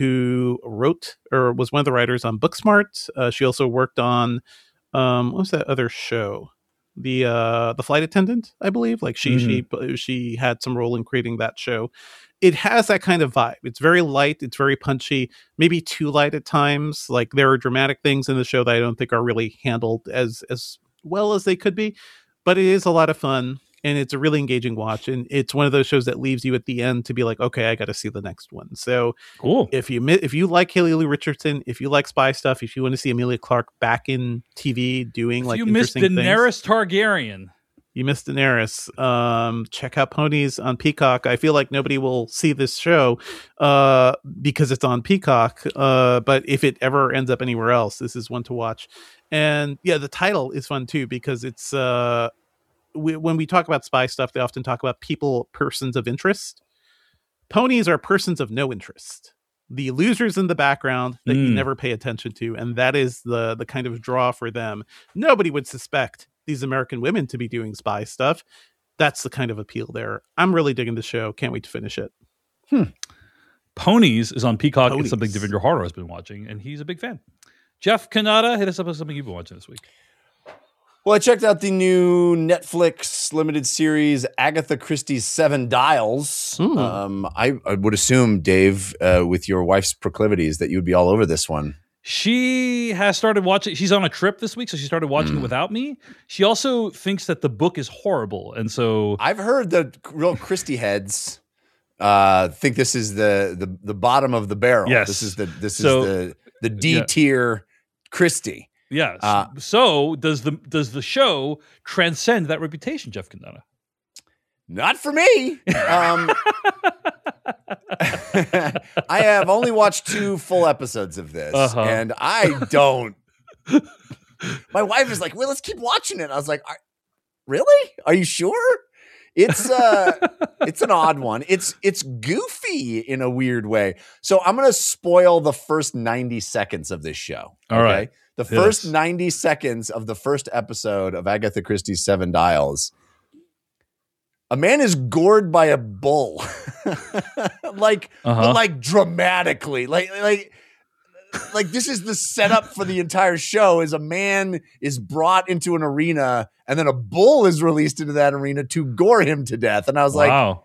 who wrote or was one of the writers on Booksmart. Uh, she also worked on um, what was that other show? The uh the flight attendant, I believe. Like she she she had some role in creating that show. It has that kind of vibe. It's very light, it's very punchy, maybe too light at times. Like there are dramatic things in the show that I don't think are really handled as as well as they could be, but it is a lot of fun. and it's a really engaging watch. And it's one of those shows that leaves you at the end to be like, okay, I got to see the next one. So Cool. if you mi- if you like Haley Lou Richardson, if you like spy stuff, if you want to see Emilia Clarke back in T V doing If like you missed interesting things, Daenerys Targaryen. you missed Daenerys. Um, check out Ponies on Peacock. I feel like nobody will see this show uh, because it's on Peacock. Uh, but if it ever ends up anywhere else, this is one to watch. And yeah, the title is fun too because it's uh, we, when we talk about spy stuff, they often talk about people, persons of interest. Ponies are persons of no interest. The losers in the background that Mm. you never pay attention to, and that is the the kind of draw for them. Nobody would suspect these American women to be doing spy stuff. That's the kind of appeal there. I'm really digging the show. Can't wait to finish it. Ponies is on Peacock. Ponies. It's something Devendra Harder has been watching, and he's a big fan. Jeff Kanata, hit us up with something you've been watching this week. Well, I checked out the new Netflix limited series Agatha Christie's Seven Dials. Hmm. Um, I, I would assume, Dave, uh, with your wife's proclivities, that you would be all over this one. She has started watching. She's on a trip this week, so she started watching it without me. She also thinks that the book is horrible, and so I've heard the real Christie heads uh, think this is the, the the bottom of the barrel. Yes. This is the this So- is the the D yeah. tier Christie. yes. Uh, so does the does the show transcend that reputation, Jeff Kanata? Not for me. Um, I have only watched two full episodes of this, Uh-huh. and I don't. My wife is like, "Well, let's keep watching it." I was like, Are, "Really? Are you sure?" It's uh, it's an odd one. It's it's goofy in a weird way. So I'm gonna spoil the first ninety seconds of this show. All right. The first Yes. ninety seconds of the first episode of Agatha Christie's Seven Dials. A man is gored by a bull, like, Uh-huh. but like dramatically, like, like, like this is the setup for the entire show. Is a man is brought into an arena, and then a bull is released into that arena to gore him to death. And I was like, Wow.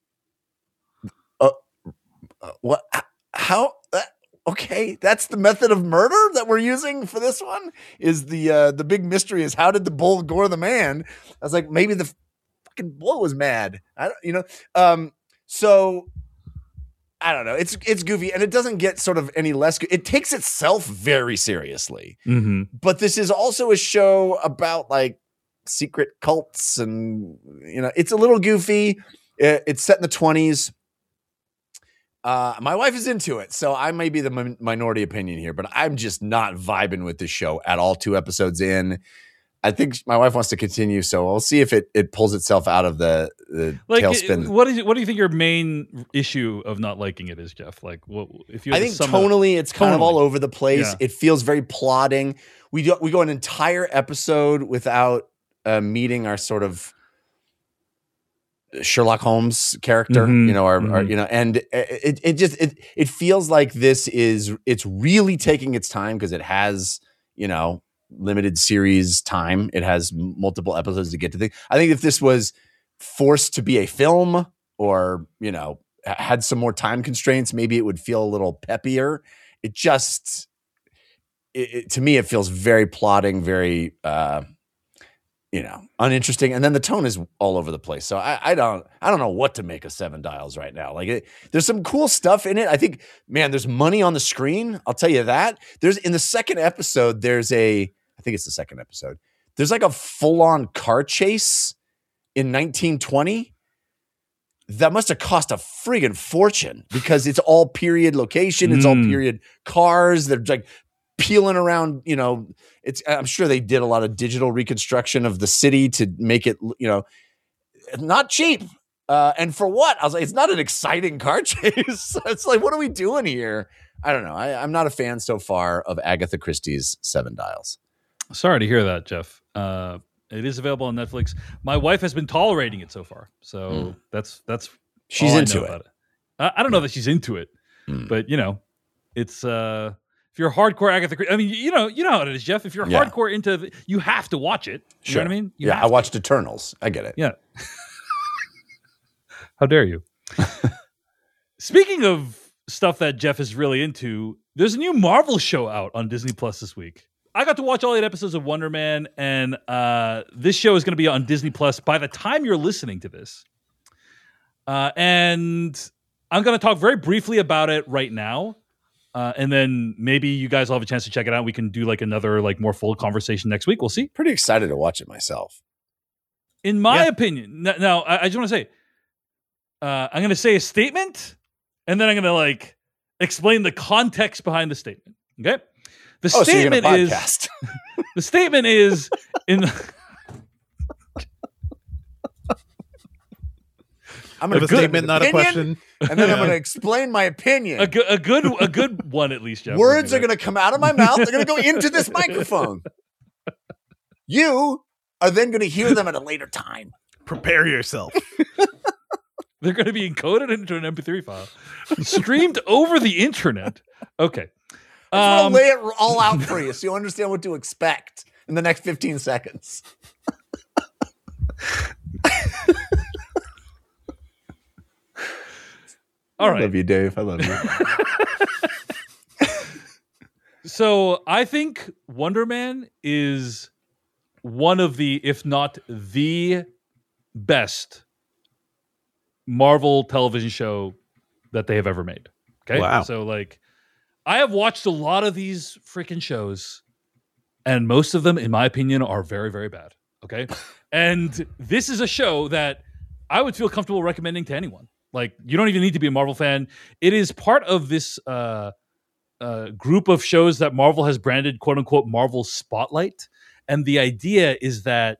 uh, "What? How? Uh, okay, that's the method of murder that we're using for this one. Is the uh, the big mystery is how did the bull gore the man?" I was like, maybe the fucking bull was mad. I don't, you know. Um, so I don't know. It's it's goofy, and it doesn't get sort of any less. Go- it takes itself very seriously, Mm-hmm. but this is also a show about like secret cults, and you know, it's a little goofy. It, it's set in the twenties. Uh, my wife is into it, so I may be the min- minority opinion here, but I'm just not vibing with this show at all. Two episodes in, I think my wife wants to continue, so we'll see if it it pulls itself out of the the Like, tailspin. what is what do you think your main issue of not liking it is, Jeff? Like, what if you? I had to think sum it up- tonally, it's kind of all Tonally. over the place. Yeah. It feels very plodding. We do we go an entire episode without uh, meeting our sort of Sherlock Holmes character, Mhm, you know, our, our mhm. you know, and it it just it it feels like this is it's really taking its time because it has, you know, limited series time. It has m- multiple episodes to get to. Things. I think if this was forced to be a film, or you know, h- had some more time constraints, maybe it would feel a little peppier. It just, it, it, to me, it feels very plodding, very, uh, you know, uninteresting, and then the tone is all over the place. So I, I don't, I don't know what to make of Seven Dials right now. Like, it, there's some cool stuff in it. I think, man, there's money on the screen. I'll tell you that. There's in the second episode, there's a, I think it's the second episode. There's like a full-on car chase in nineteen twenty. That must have cost a friggin' fortune because it's all period location. It's all Mm. period cars. They're like peeling around, you know, it's, I'm sure they did a lot of digital reconstruction of the city to make it, you know, not cheap. Uh, and for what? I was like, it's not an exciting car chase. It's like, what are we doing here? I don't know. I, I'm not a fan so far of Agatha Christie's Seven Dials. Sorry to hear that, Jeff. Uh, it is available on Netflix. My wife has been tolerating it so far, so Mm. that's that's She's all I into know it. about it. I, I don't know that she's into it, Mm. but you know, it's uh, if you're a hardcore Agatha Christie, I mean, you know, you know how it is, Jeff. If you're Yeah. hardcore into, the, you have to watch it. You Sure. know what I mean? You Yeah, have I to. watched Eternals. I get it. Yeah. How dare you? Speaking of stuff that Jeff is really into, there's a new Marvel show out on Disney Plus this week. I got to watch all eight episodes of Wonder Man, and uh, this show is going to be on Disney Plus by the time you're listening to this. Uh, and I'm going to talk very briefly about it right now. Uh, and then maybe you guys will have a chance to check it out. We can do like another like more full conversation next week. We'll see. Pretty excited to watch it myself. In my Yeah. opinion, now, now I, I just want to say, uh, I'm going to say a statement, and then I'm going to like explain the context behind the statement. Okay, the Oh, so you're statement gonna is podcast. the statement is in. I'm Have gonna a give statement, an not a opinion, question. and then I'm Yeah. going to explain my opinion. A good, a good, a good one at least. Jeff. Words are going to come out of my mouth. They're going to go into this microphone. You are then going to hear them at a later time. Prepare yourself. They're going to be encoded into an M P three file, streamed over the internet. Okay. I just want Um, to lay it all out for you so you understand what to expect in the next fifteen seconds. all I right. love you, Dave. I love you. So I think Wonder Man is one of the, if not the best Marvel television show that they have ever made. Okay. Wow. So like, I have watched a lot of these freaking shows, and most of them, in my opinion, are very, very bad. Okay. And this is a show that I would feel comfortable recommending to anyone. Like, you don't even need to be a Marvel fan. It is part of this uh, uh, group of shows that Marvel has branded, quote unquote, Marvel Spotlight. And the idea is that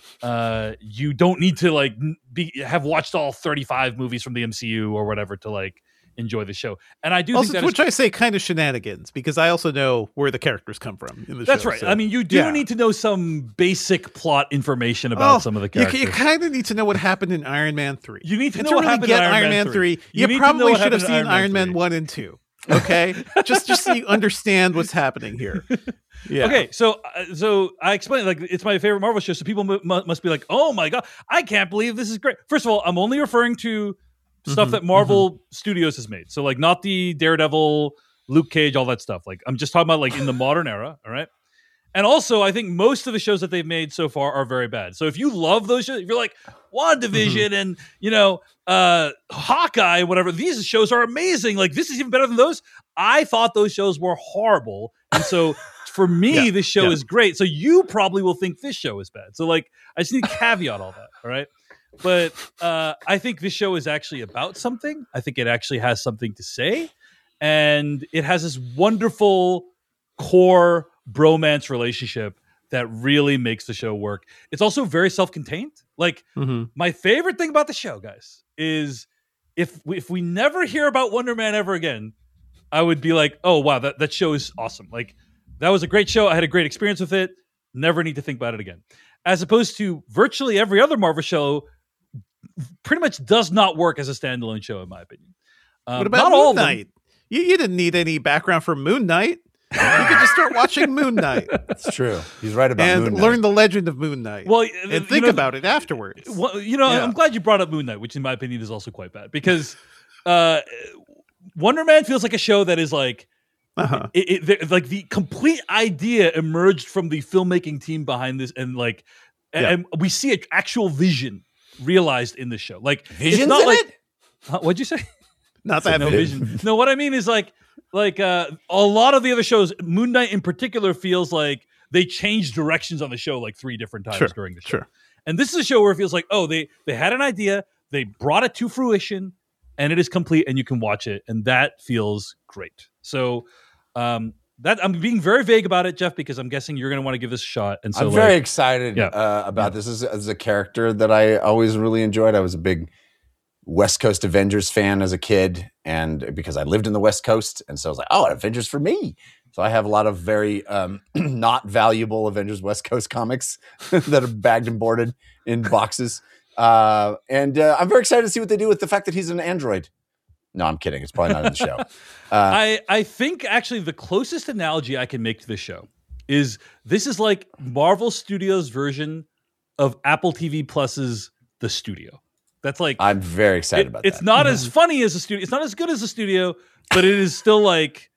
uh, you don't need to like be have watched all thirty-five movies from the M C U or whatever to like enjoy the show. And I do Also, think that which is, I say kind of shenanigans, because I also know where the characters come from in the that's show. right. so- I mean, you do yeah. need to know some basic plot information about Oh, some of the you, characters. you kind of need to know what happened in Iron Man three. You need to And know what really happened get in Iron Man three. You You, need to know probably what should have happened in seen Iron Iron Man Man three. one and two. Okay, just just so you understand what's happening here. Yeah. Okay, so uh, so I explained like it's my favorite Marvel show, so people m- mu- must be like, "Oh my god, I can't believe this is great." First of all, I'm only referring to stuff Mhm, that Marvel Studios has made, so like not the Daredevil, Luke Cage, all that stuff. Like I'm just talking about like in the modern era, all right. And also, I think most of the shows that they've made so far are very bad. So if you love those shows, if you're like WandaVision and you know uh, Hawkeye, whatever, these shows are amazing. Like this is even better than those. I thought those shows were horrible, and so for me, Yeah, this show yeah. is great. So you probably will think this show is bad. So like, I just need to caveat all that. All right. But uh, I think this show is actually about something. I think it actually has something to say, and it has this wonderful core bromance relationship that really makes the show work. It's also very self-contained. Like Mhm. my favorite thing about the show, guys, is if we, if we never hear about Wonder Man ever again, I would be like, oh wow, that, that show is awesome. Like that was a great show. I had a great experience with it. Never need to think about it again. As opposed to virtually every other Marvel show pretty much does not work as a standalone show, in my opinion. Um, What about not all Moon of them. Knight? You, you didn't need any background for Moon Knight. You could just start watching Moon Knight It's true. He's right about and Moon Knight. learn the legend of Moon Knight. Well, and you think know, about it afterwards. Well, you know, Yeah. I'm glad you brought up Moon Knight, which in my opinion is also quite bad because uh, Wonder Man feels like a show that is like, Uh-huh. it, it, the, like the complete idea emerged from the filmmaking team behind this, and like, and, Yeah. and we see an actual vision realized in the show. Like, Vision's it's not in like, it? Huh, what'd you say? Not that no vision. vision. No, what I mean is like, like uh, a lot of the other shows, Moon Knight in particular feels like they changed directions on the show like three different times Sure, during the show. sure. And this is a show where it feels like, oh, they they had an idea, they brought it to fruition, and it is complete, and you can watch it, and that feels great. So, um, that I'm being very vague about it, Jeff, because I'm guessing you're going to want to give this a shot. And so, I'm like, very excited yeah. uh, about this as, as a character that I always really enjoyed. I was a big West Coast Avengers fan as a kid, and because I lived in the West Coast, and so I was like, oh, Avengers for me. So I have a lot of very um, not valuable Avengers West Coast comics that are bagged and boarded in boxes. Uh, and uh, I'm very excited to see what they do with the fact that he's an android. No, I'm kidding. It's probably not in the show. Uh, I, I think actually the closest analogy I can make to this show is this is like Marvel Studios' version of Apple T V Plus's The Studio. That's like I'm very excited it- about it's that. not as funny as a studio. It's not as good as a studio, but it is still like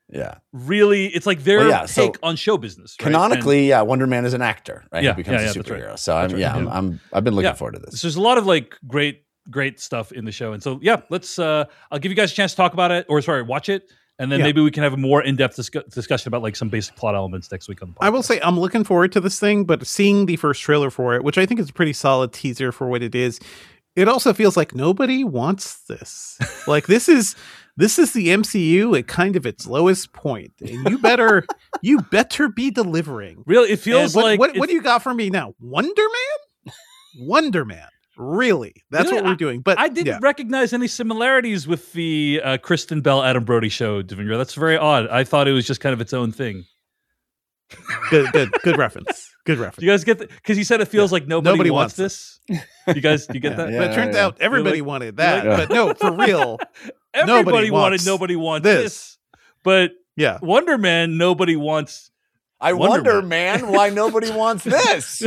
Yeah. really, it's like their Well, yeah, take so on show business. Right? Canonically, And, yeah, Wonder Man is an actor, right? Yeah, He becomes yeah, a yeah, that's right. superhero. So I'm, That's right, yeah, I'm, yeah. I'm, I've been looking Yeah. forward to this. so there's a lot of like great, great stuff in the show. And so, yeah, let's, uh, I'll give you guys a chance to talk about it or sorry, watch it. And then Yeah. maybe we can have a more in-depth dis- discussion about like some basic plot elements next week on the podcast. I will say I'm looking forward to this thing, but seeing the first trailer for it, which I think is a pretty solid teaser for what it is, it also feels like nobody wants this. Like this is this is the M C U at kind of its lowest point, and you better you better be delivering. Really, it feels And what, like what, it's- what do you got for me now? Wonder Man? Wonder Man. Really? That's Really? what we're doing. But I didn't yeah. recognize any similarities with the uh, Kristen Bell, Adam Brody show, Devindra. That's very odd. I thought it was just kind of its own thing. good, good, good reference. Good Do reference. you guys get that? Because you said it feels like nobody, Nobody wants, wants this. You guys, do you get Yeah. that? Yeah. But it turns out everybody like- wanted that. like- But no, for real. Everybody Nobody wanted wants nobody wants this. this. But Yeah. Wonder Man, nobody wants. I Wonder wonder, man, why nobody wants this.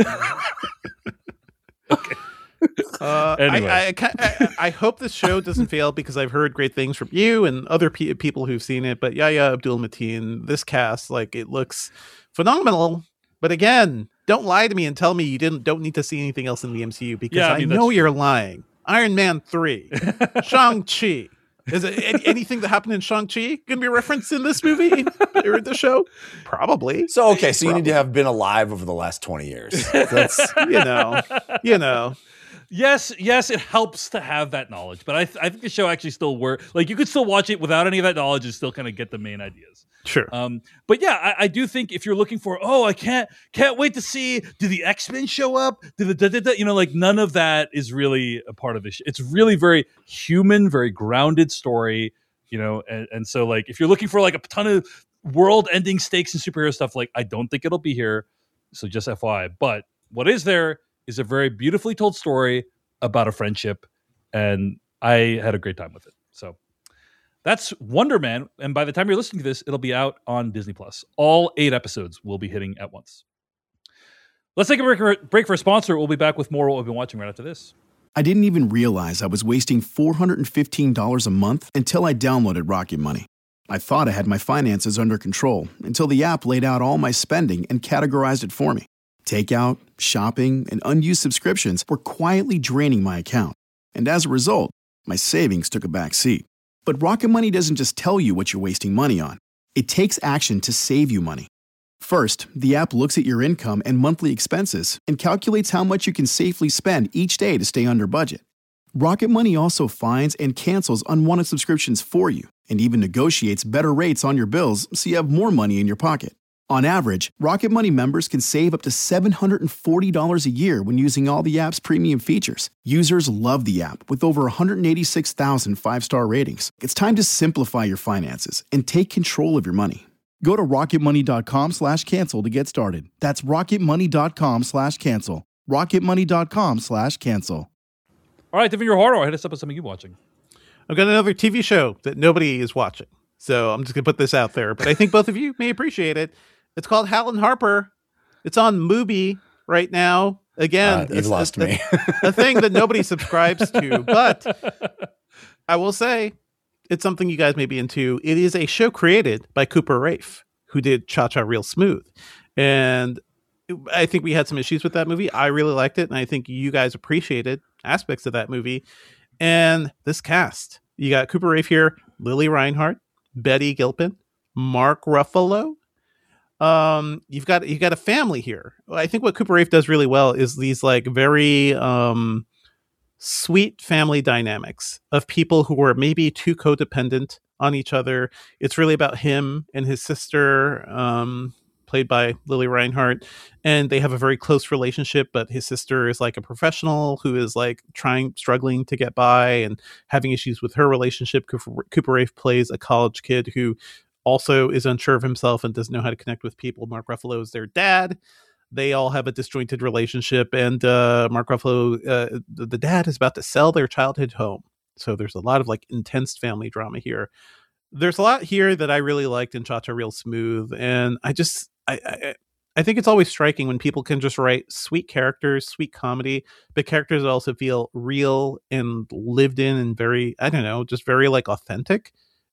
Uh, Anyway. I, I, ki- I, I hope this show doesn't fail because I've heard great things from you and other pe- people who've seen it. But Yahya Abdul-Mateen, this cast, like it looks phenomenal. But again, don't lie to me and tell me you didn't don't need to see anything else in the M C U because Yeah, I I, mean, know that's you're lying. Iron Man three, Shang-Chi. Is it any, anything that happened in Shang-Chi going to be referenced in this movie or in the show? Probably. So, okay, so you need to have been alive over the last twenty years. That's, You know, you know. Yes, yes, it helps to have that knowledge, but I, th- I think the show actually still work. Like you could still watch it without any of that knowledge and still kind of get the main ideas. Sure. Um, but yeah, I, I do think if you're looking for, oh, I can't can't wait to see, do the X-Men show up? Do the da, da, da, you know, like none of that is really a part of this. It's really very human, very grounded story, you know, and, and so like if you're looking for like a ton of world-ending stakes and superhero stuff, like I don't think it'll be here. So just F Y I. But what is there is a very beautifully told story about a friendship, and I had a great time with it. So that's Wonder Man, and by the time you're listening to this, it'll be out on Disney Plus. All eight episodes will be hitting at once. Let's take a break, break for a sponsor. We'll be back with more of what we've been watching right after this. I didn't even realize I was wasting four hundred fifteen dollars a month until I downloaded Rocket Money. I thought I had my finances under control until the app laid out all my spending and categorized it for me. Takeout, shopping, and unused subscriptions were quietly draining my account. And as a result, my savings took a back seat. But Rocket Money doesn't just tell you what you're wasting money on. It takes action to save you money. First, the app looks at your income and monthly expenses and calculates how much you can safely spend each day to stay under budget. Rocket Money also finds and cancels unwanted subscriptions for you and even negotiates better rates on your bills so you have more money in your pocket. On average, Rocket Money members can save up to seven hundred forty dollars a year when using all the app's premium features. Users love the app with over one hundred eighty-six thousand five-star ratings. It's time to simplify your finances and take control of your money. Go to rocketmoney.com slash cancel to get started. That's rocketmoney.com slash cancel. rocketmoney.com slash cancel. All right, Devin, your horror. Hit us up with something you're watching. I've got another T V show that nobody is watching. So I'm just going to put this out there. But I think both of you may appreciate it. It's called Hal and Harper. It's on Mubi right now. Again, Uh, it's it's lost a, me. a, a thing that nobody subscribes to. But I will say it's something you guys may be into. It is a show created by Cooper Raiff, who did Cha Cha Real Smooth. And I think we had some issues with that movie. I really liked it. And I think you guys appreciated aspects of that movie. And this cast, you got Cooper Raiff here, Lily Reinhart, Betty Gilpin, Mark Ruffalo. Um, you've got you got a family here. I think what Cooper Raiff does really well is these like very um, sweet family dynamics of people who are maybe too codependent on each other. It's really about him and his sister, um, played by Lily Reinhart, and they have a very close relationship. But his sister is like a professional who is like trying, struggling to get by and having issues with her relationship. Cooper, Cooper Raiff plays a college kid who also is unsure of himself and doesn't know how to connect with people. Mark Ruffalo is their dad. They all have a disjointed relationship, and uh, Mark Ruffalo, uh, the, the dad, is about to sell their childhood home. So there's a lot of like intense family drama here. There's a lot here that I really liked in Cha Cha Real Smooth, and I just I, I I think it's always striking when people can just write sweet characters, sweet comedy, but characters that also feel real and lived in and very, I don't know, just very like authentic.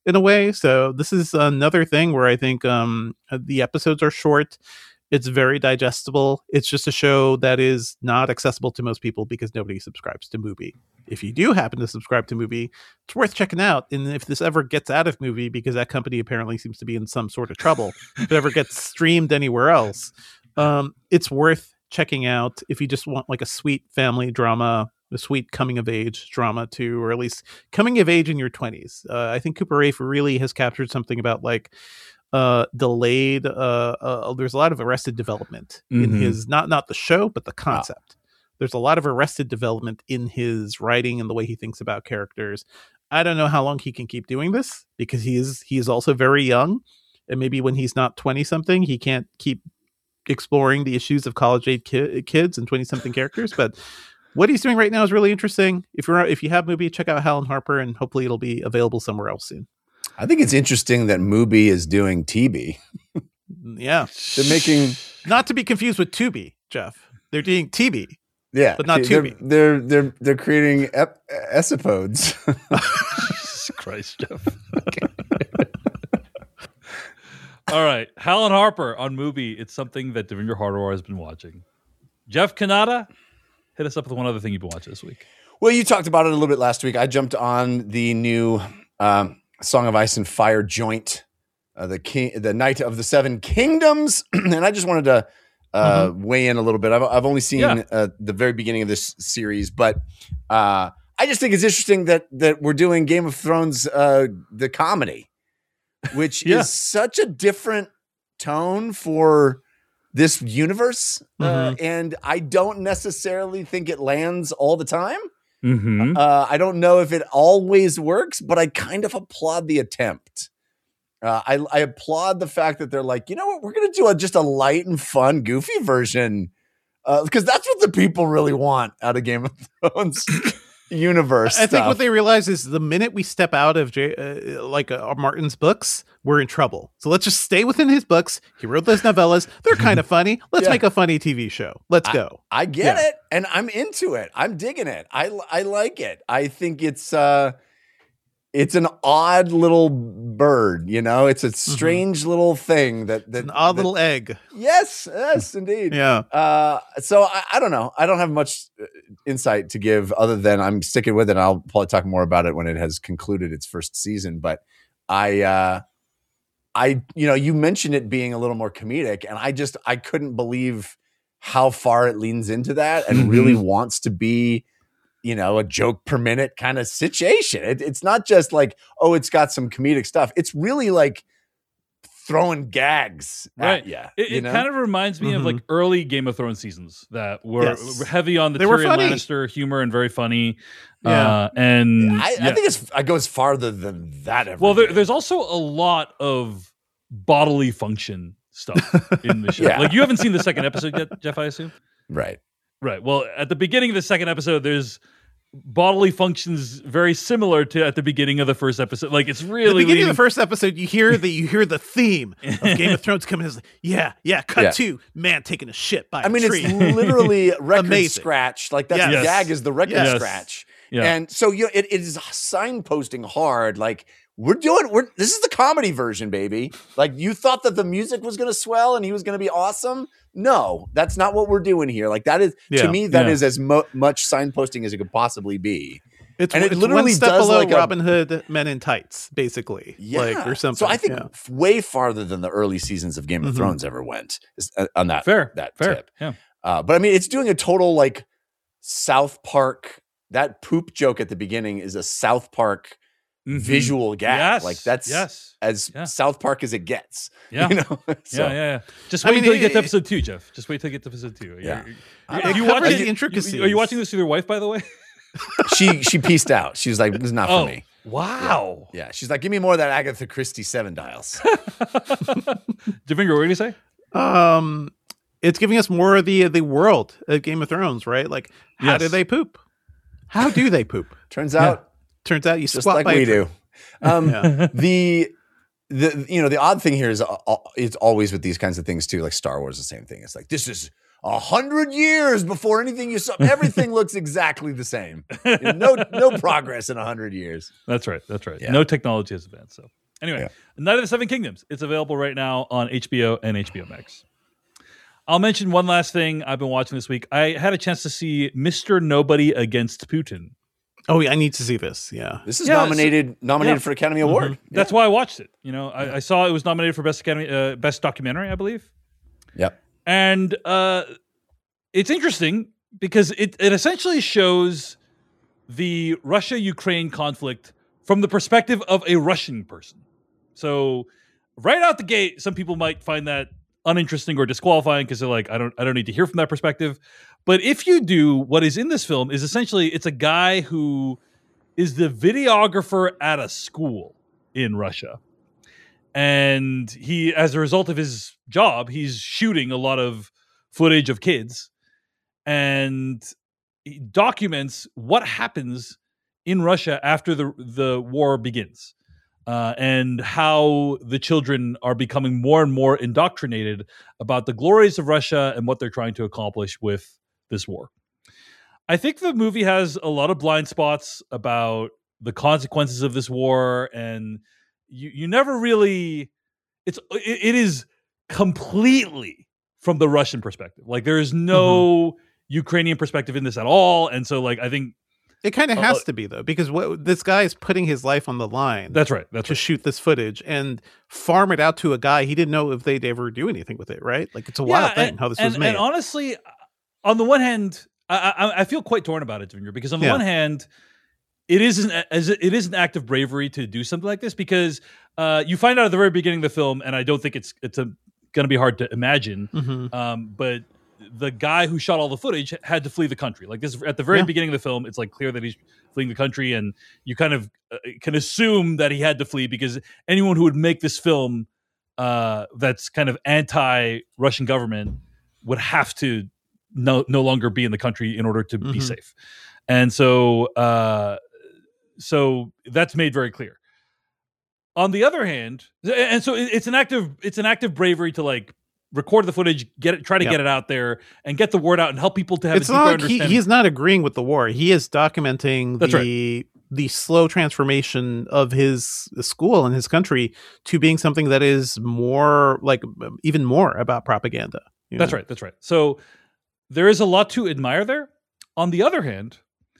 in a way. So this is another thing where I think um, the episodes are short. It's very digestible. It's just a show that is not accessible to most people because nobody subscribes to Mubi. If you do happen to subscribe to Mubi, it's worth checking out. And if this ever gets out of Mubi, because that company apparently seems to be in some sort of trouble, if it ever gets streamed anywhere else, um, it's worth checking out if you just want like a sweet family drama, a sweet coming of age drama too, or at least coming of age in your twenties. Uh, I think Cooper Raiff really has captured something about like uh delayed uh, uh there's a lot of arrested development mm-hmm. in his not not the show but the concept. Wow. There's a lot of arrested development in his writing and the way he thinks about characters. I don't know how long he can keep doing this because he is he is also very young, and maybe when he's not twenty something he can't keep exploring the issues of college age ki- kids and twenty something characters. But what he's doing right now is really interesting. If you're if you have Mubi, check out Hal and Harper, and hopefully it'll be available somewhere else soon. I think it's interesting that Mubi is doing T B. Yeah. They're making... Not to be confused with Tubi, Jeff. They're doing T B. Yeah. But not they're, Tubi. They're, they're, they're creating ep- episodes. Jesus Christ, Jeff. All right. Hal and Harper on Mubi. It's something that Devindra Hardawar has been watching. Jeff Cannata, hit us up with one other thing you've been watching this week. Well, you talked about it a little bit last week. I jumped on the new... Um, Song of Ice and Fire joint, uh, the king, the Night of the Seven Kingdoms, and I just wanted to uh, mm-hmm. weigh in a little bit. I've, I've only seen yeah. uh, the very beginning of this series, but uh, I just think it's interesting that that we're doing Game of Thrones, uh, the comedy, which yeah. is such a different tone for this universe, mm-hmm. uh, and I don't necessarily think it lands all the time. Mm-hmm. Uh, I don't know if it always works, but I kind of applaud the attempt. Uh, I, I applaud the fact that they're like, you know what, we're going to do a, just a light and fun, goofy version, because uh, that's what the people really want out of Game of Thrones universe. I stuff. think what they realize is the minute we step out of J- uh, like uh, Martin's books, we're in trouble. So let's just stay within his books. He wrote those novellas. They're kind of funny. Let's yeah. make a funny T V show. Let's I, go. I get yeah. it. And I'm into it. I'm digging it. I, I like it. I think it's, uh, it's an odd little bird, you know, it's a strange mm-hmm. little thing that, that it's an odd that, little egg. Yes. Yes, indeed. Yeah. Uh, so I, I don't know. I don't have much insight to give other than I'm sticking with it. I'll probably talk more about it when it has concluded its first season. But I, uh, I, you know, you mentioned it being a little more comedic, and I just, I couldn't believe how far it leans into that and mm-hmm. really wants to be, you know, a joke per minute kind of situation. It, it's not just like, oh, it's got some comedic stuff. It's really like throwing gags right. at you. It, you it know? kind of reminds me mm-hmm. of like early Game of Thrones seasons that were yes. heavy on the they Tyrion Lannister humor and very funny. Yeah. Uh, and I, yeah. I think it's, it goes farther than that. Ever well, there, did. there's also a lot of bodily function stuff in the show. yeah. Like you haven't seen the second episode yet, Jeff, I assume? Right. Right. Well, at the beginning of the second episode, there's bodily functions very similar to at the beginning of the first episode. Like it's really at the beginning leading... of the first episode, you hear the you hear the theme of Game of Thrones coming. It's like, yeah, yeah. Cut yeah. to man taking a shit by I mean, a tree. it's literally record Amazing. scratch. Like that's Yes. the Yes. gag is the record Yes. scratch. Yeah. And so you know, it, it is signposting hard. Like we're doing, we're this is the comedy version, baby. Like you thought that the music was going to swell and he was going to be awesome. No, that's not what we're doing here. Like that is Yeah. to me, that Yeah. is as mo- much signposting as it could possibly be. It's, and it it's literally one step does below like a- Robin Hood Men in Tights, basically. Yeah, Like, or something. So I think yeah. f- way farther than the early seasons of Game of Mhm. Thrones ever went is, uh, on that fair. that fair. tip. Yeah. Uh, but I mean, it's doing a total like South Park. That poop joke at the beginning is a South Park Mhm. visual gag. Yes. Like that's yes. as Yeah. South Park as it gets. Yeah. You know? So, yeah, yeah, yeah. Just I wait mean, until you it- get to it- episode two, Jeff. Just wait till you get to episode two. You're- Yeah. you're- It if you covers watch it- the you- intricacies. Are you watching this with your wife, by the way? She she pieced out. She was like, "This is not Oh, for me." wow. Yeah, she's like, "Give me more of that Agatha Christie Seven Dials." Devinger, what did you say? Um, it's giving us more of the the world of Game of Thrones, right? Like, how Yes. do they poop? How do they poop? Turns out, Turns out you just squat like by a we tree. do. Um, Yeah. the the you know the odd thing here is uh, it's always with these kinds of things too. Like Star Wars, the same thing. It's like this is a hundred years before anything you saw. Everything looks exactly the same. You know, no, no progress in a hundred years. That's right. That's right. Yeah. No technology has advanced. So anyway, Yeah. Night of the Seven Kingdoms. It's available right now on H B O and H B O Max. I'll mention one last thing I've been watching this week. I had a chance to see Mister Nobody Against Putin. Oh, yeah, I need to see this. Yeah. This is Yeah, nominated nominated yeah. for Academy Award. Mm-hmm. That's why I watched it. You know, I, I saw it was nominated for best Academy, uh, best documentary, I believe. Yep. And uh, it's interesting because it, it essentially shows the Russia-Ukraine conflict from the perspective of a Russian person. So right out the gate, some people might find that uninteresting or disqualifying because they're like, I don't, I don't need to hear from that perspective. But if you do, what is in this film is essentially it's a guy who is the videographer at a school in Russia. And he, as a result of his job, he's shooting a lot of footage of kids and he documents what happens in Russia after the, the war begins. Uh, and how the children are becoming more and more indoctrinated about the glories of Russia and what they're trying to accomplish with this war. I think the movie has a lot of blind spots about the consequences of this war, and you, you never really. It's it, it is completely from the Russian perspective. Like there is no mm-hmm. Ukrainian perspective in this at all, and so like I think. It kind of has uh, to be, though, because what this guy is putting his life on the line. That's right. That's to right. shoot this footage and farm it out to a guy he didn't know if they'd ever do anything with it, right? Like it's a Yeah, wild thing and, how this and, was made. And honestly, on the one hand, I, I, I feel quite torn about it, Devendra, because on the Yeah. one hand, it isn't as it is an act of bravery to do something like this because uh, you find out at the very beginning of the film, and I don't think it's it's going to be hard to imagine, Mhm. um, but. The guy who shot all the footage had to flee the country. Like this, at the very Yeah. beginning of the film, it's like clear that he's fleeing the country, and you kind of uh, can assume that he had to flee because anyone who would make this film uh, that's kind of anti-Russian government would have to no no longer be in the country in order to be Mhm. safe. And so, uh, so that's made very clear. On the other hand, and so it- it's an act of it's an act of bravery to like. Record the footage, get it, try to Yep. get it out there, and get the word out, and help people to have It's a deeper not like he, understanding. he's not agreeing with the war. He is documenting That's the the slow transformation of his school and his country to being something that is more like even more about propaganda. you That's know? right. That's right. So there is a lot to admire there. On the other hand,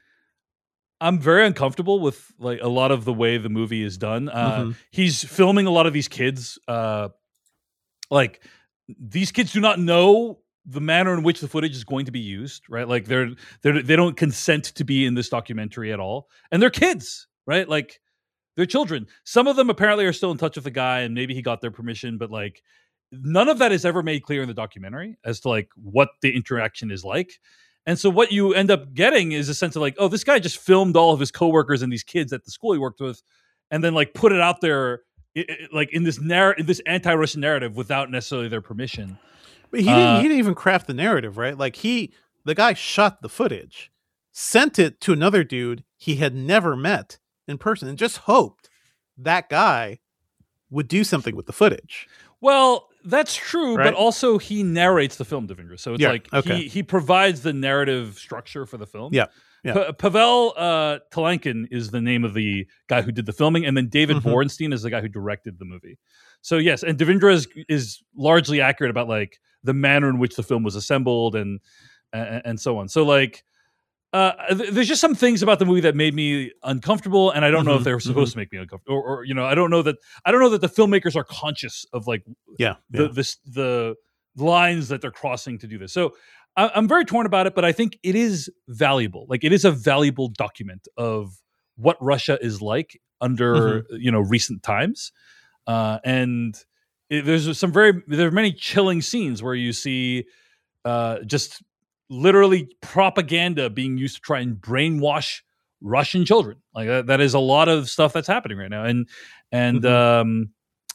I'm very uncomfortable with like a lot of the way the movie is done. Uh, Mhm. He's filming a lot of these kids, uh, like. These kids do not know the manner in which the footage is going to be used, right? Like they're they're they don't consent to be in this documentary at all, and they're kids, right? Like they're children. Some of them apparently are still in touch with the guy, and maybe he got their permission, but like none of that is ever made clear in the documentary as to like what the interaction is like. And so what you end up getting is a sense of like, oh, this guy just filmed all of his coworkers and these kids at the school he worked with, and then like put it out there. It, it, like in this narr- in this anti-Russian narrative without necessarily their permission. But he didn't. Uh, he didn't even craft the narrative, right? Like he, the guy shot the footage, sent it to another dude he had never met in person, and just hoped that guy would do something with the footage. Well, that's true, Right? but also he narrates the film, Devendra. So it's Yeah, like okay. he he provides the narrative structure for the film. Yeah, yeah. Pa- Pavel uh, Telenkin is the name of the guy who did the filming, and then David Mhm. Borenstein is the guy who directed the movie. So yes, and Devendra is is largely accurate about like the manner in which the film was assembled and and, and so on. So like. Uh, th- there's just some things about the movie that made me uncomfortable, and I don't know if Mhm, they were supposed to make me uncomfortable, or, or you know, I don't know that I don't know that the filmmakers are conscious of like Yeah, the yeah. this the lines that they're crossing to do this. So I, I'm very torn about it, but I think it is valuable. Like it is a valuable document of what Russia is like under you know recent times, uh, and it, there's some very there are many chilling scenes where you see uh, just. literally propaganda being used to try and brainwash Russian children. Like that, that is a lot of stuff that's happening right now. And, and, Mhm. um,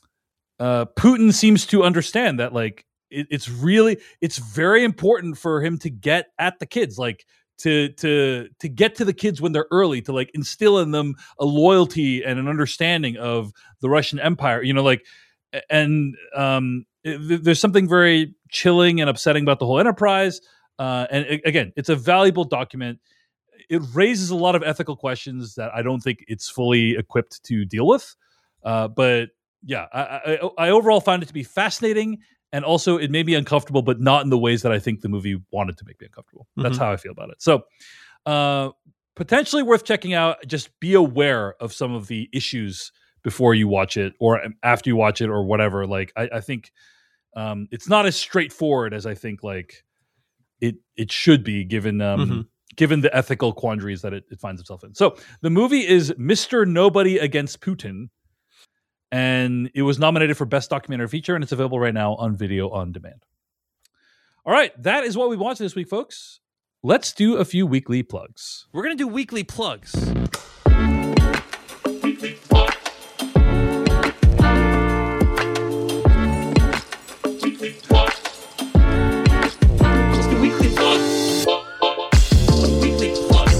uh, Putin seems to understand that like, it, it's really, it's very important for him to get at the kids, like to, to, to get to the kids when they're early, to like instill in them a loyalty and an understanding of the Russian Empire, you know, like, and um, it, there's something very chilling and upsetting about the whole Enterprise. Uh, and it, again, it's a valuable document. It raises a lot of ethical questions that I don't think it's fully equipped to deal with. Uh, but yeah, I, I, I overall found it to be fascinating, and also it made me uncomfortable, but not in the ways that I think the movie wanted to make me uncomfortable. Mm-hmm. That's how I feel about it. So uh, potentially worth checking out. Just be aware of some of the issues before you watch it or after you watch it or whatever. Like, I, I think um, it's not as straightforward as I think like it it should be, given um, mm-hmm. given the ethical quandaries that it, it finds itself in. So the movie is Mister Nobody Against Putin, and it was nominated for Best Documentary Feature, and it's available right now on video on demand. All right, that is what we watched this week, folks. Let's do a few weekly plugs. We're going to do weekly plugs. Weekly plugs. Weekly plugs. Let's do weekly plugs. Weekly plugs.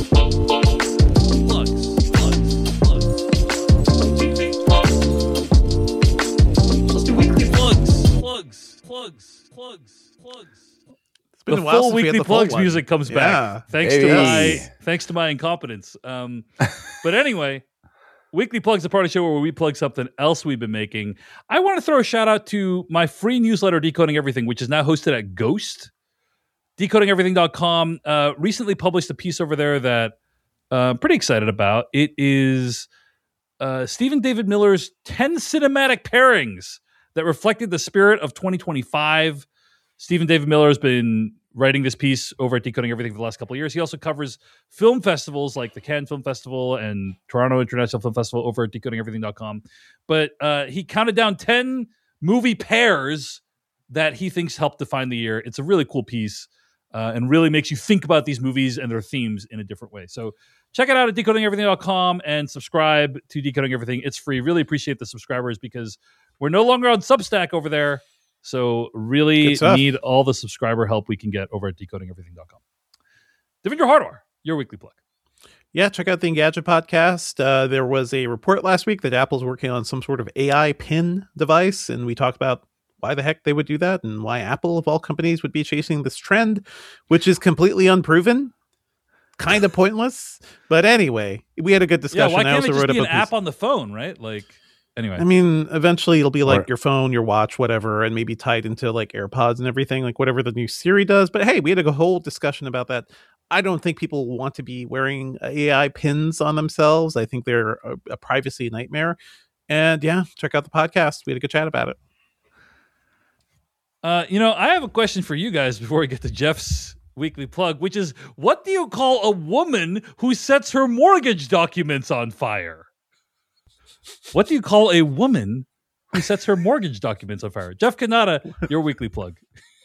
Plugs. Plugs. Plugs. Weekly plugs. Let's do weekly plugs. Plugs. Plugs. Plugs. Plugs. It's been the a while full since we weekly had the full plugs one. music comes Yeah. back thanks Hey. to my thanks to my incompetence. Um, but anyway, weekly plugs, the part of the show where we plug something else we've been making. I want to throw a shout out to my free newsletter, Decoding Everything, which is now hosted at Ghost. decoding everything dot com uh, recently published a piece over there that uh, I'm pretty excited about. It is uh, Stephen David Miller's ten cinematic pairings that reflected the spirit of twenty twenty-five. Stephen David Miller has been writing this piece over at Decoding Everything for the last couple of years. He also covers film festivals like the Cannes Film Festival and Toronto International Film Festival over at decoding everything dot com. But uh, he counted down ten movie pairs that he thinks helped define the year. It's a really cool piece uh, and really makes you think about these movies and their themes in a different way. So check it out at decoding everything dot com and subscribe to Decoding Everything. It's free. Really appreciate the subscribers because we're no longer on Substack over there. So really need all the subscriber help we can get over at decoding everything dot com. Devendra Hardwar, your weekly plug. Yeah, check out the Engadget podcast. Uh, there was a report last week that Apple's working on some sort of A I pin device, and we talked about why the heck they would do that and why Apple, of all companies, would be chasing this trend, which is completely unproven, kind of pointless. But anyway, we had a good discussion. Yeah, why can't I also it just wrote be a an app on the phone, right? Like, anyway. I mean, eventually it'll be like Or- your phone, your watch, whatever, and maybe tied into like AirPods and everything, like whatever the new Siri does. But hey, we had a whole discussion about that. I don't think people want to be wearing A I pins on themselves. I think they're a, a privacy nightmare. And yeah, check out the podcast. We had a good chat about it. Uh, you know, I have a question for you guys before we get to Jeff's weekly plug, which is, what do you call a woman who sets her mortgage documents on fire? What do you call a woman who sets her mortgage documents on fire? Jeff Kanata, your weekly plug.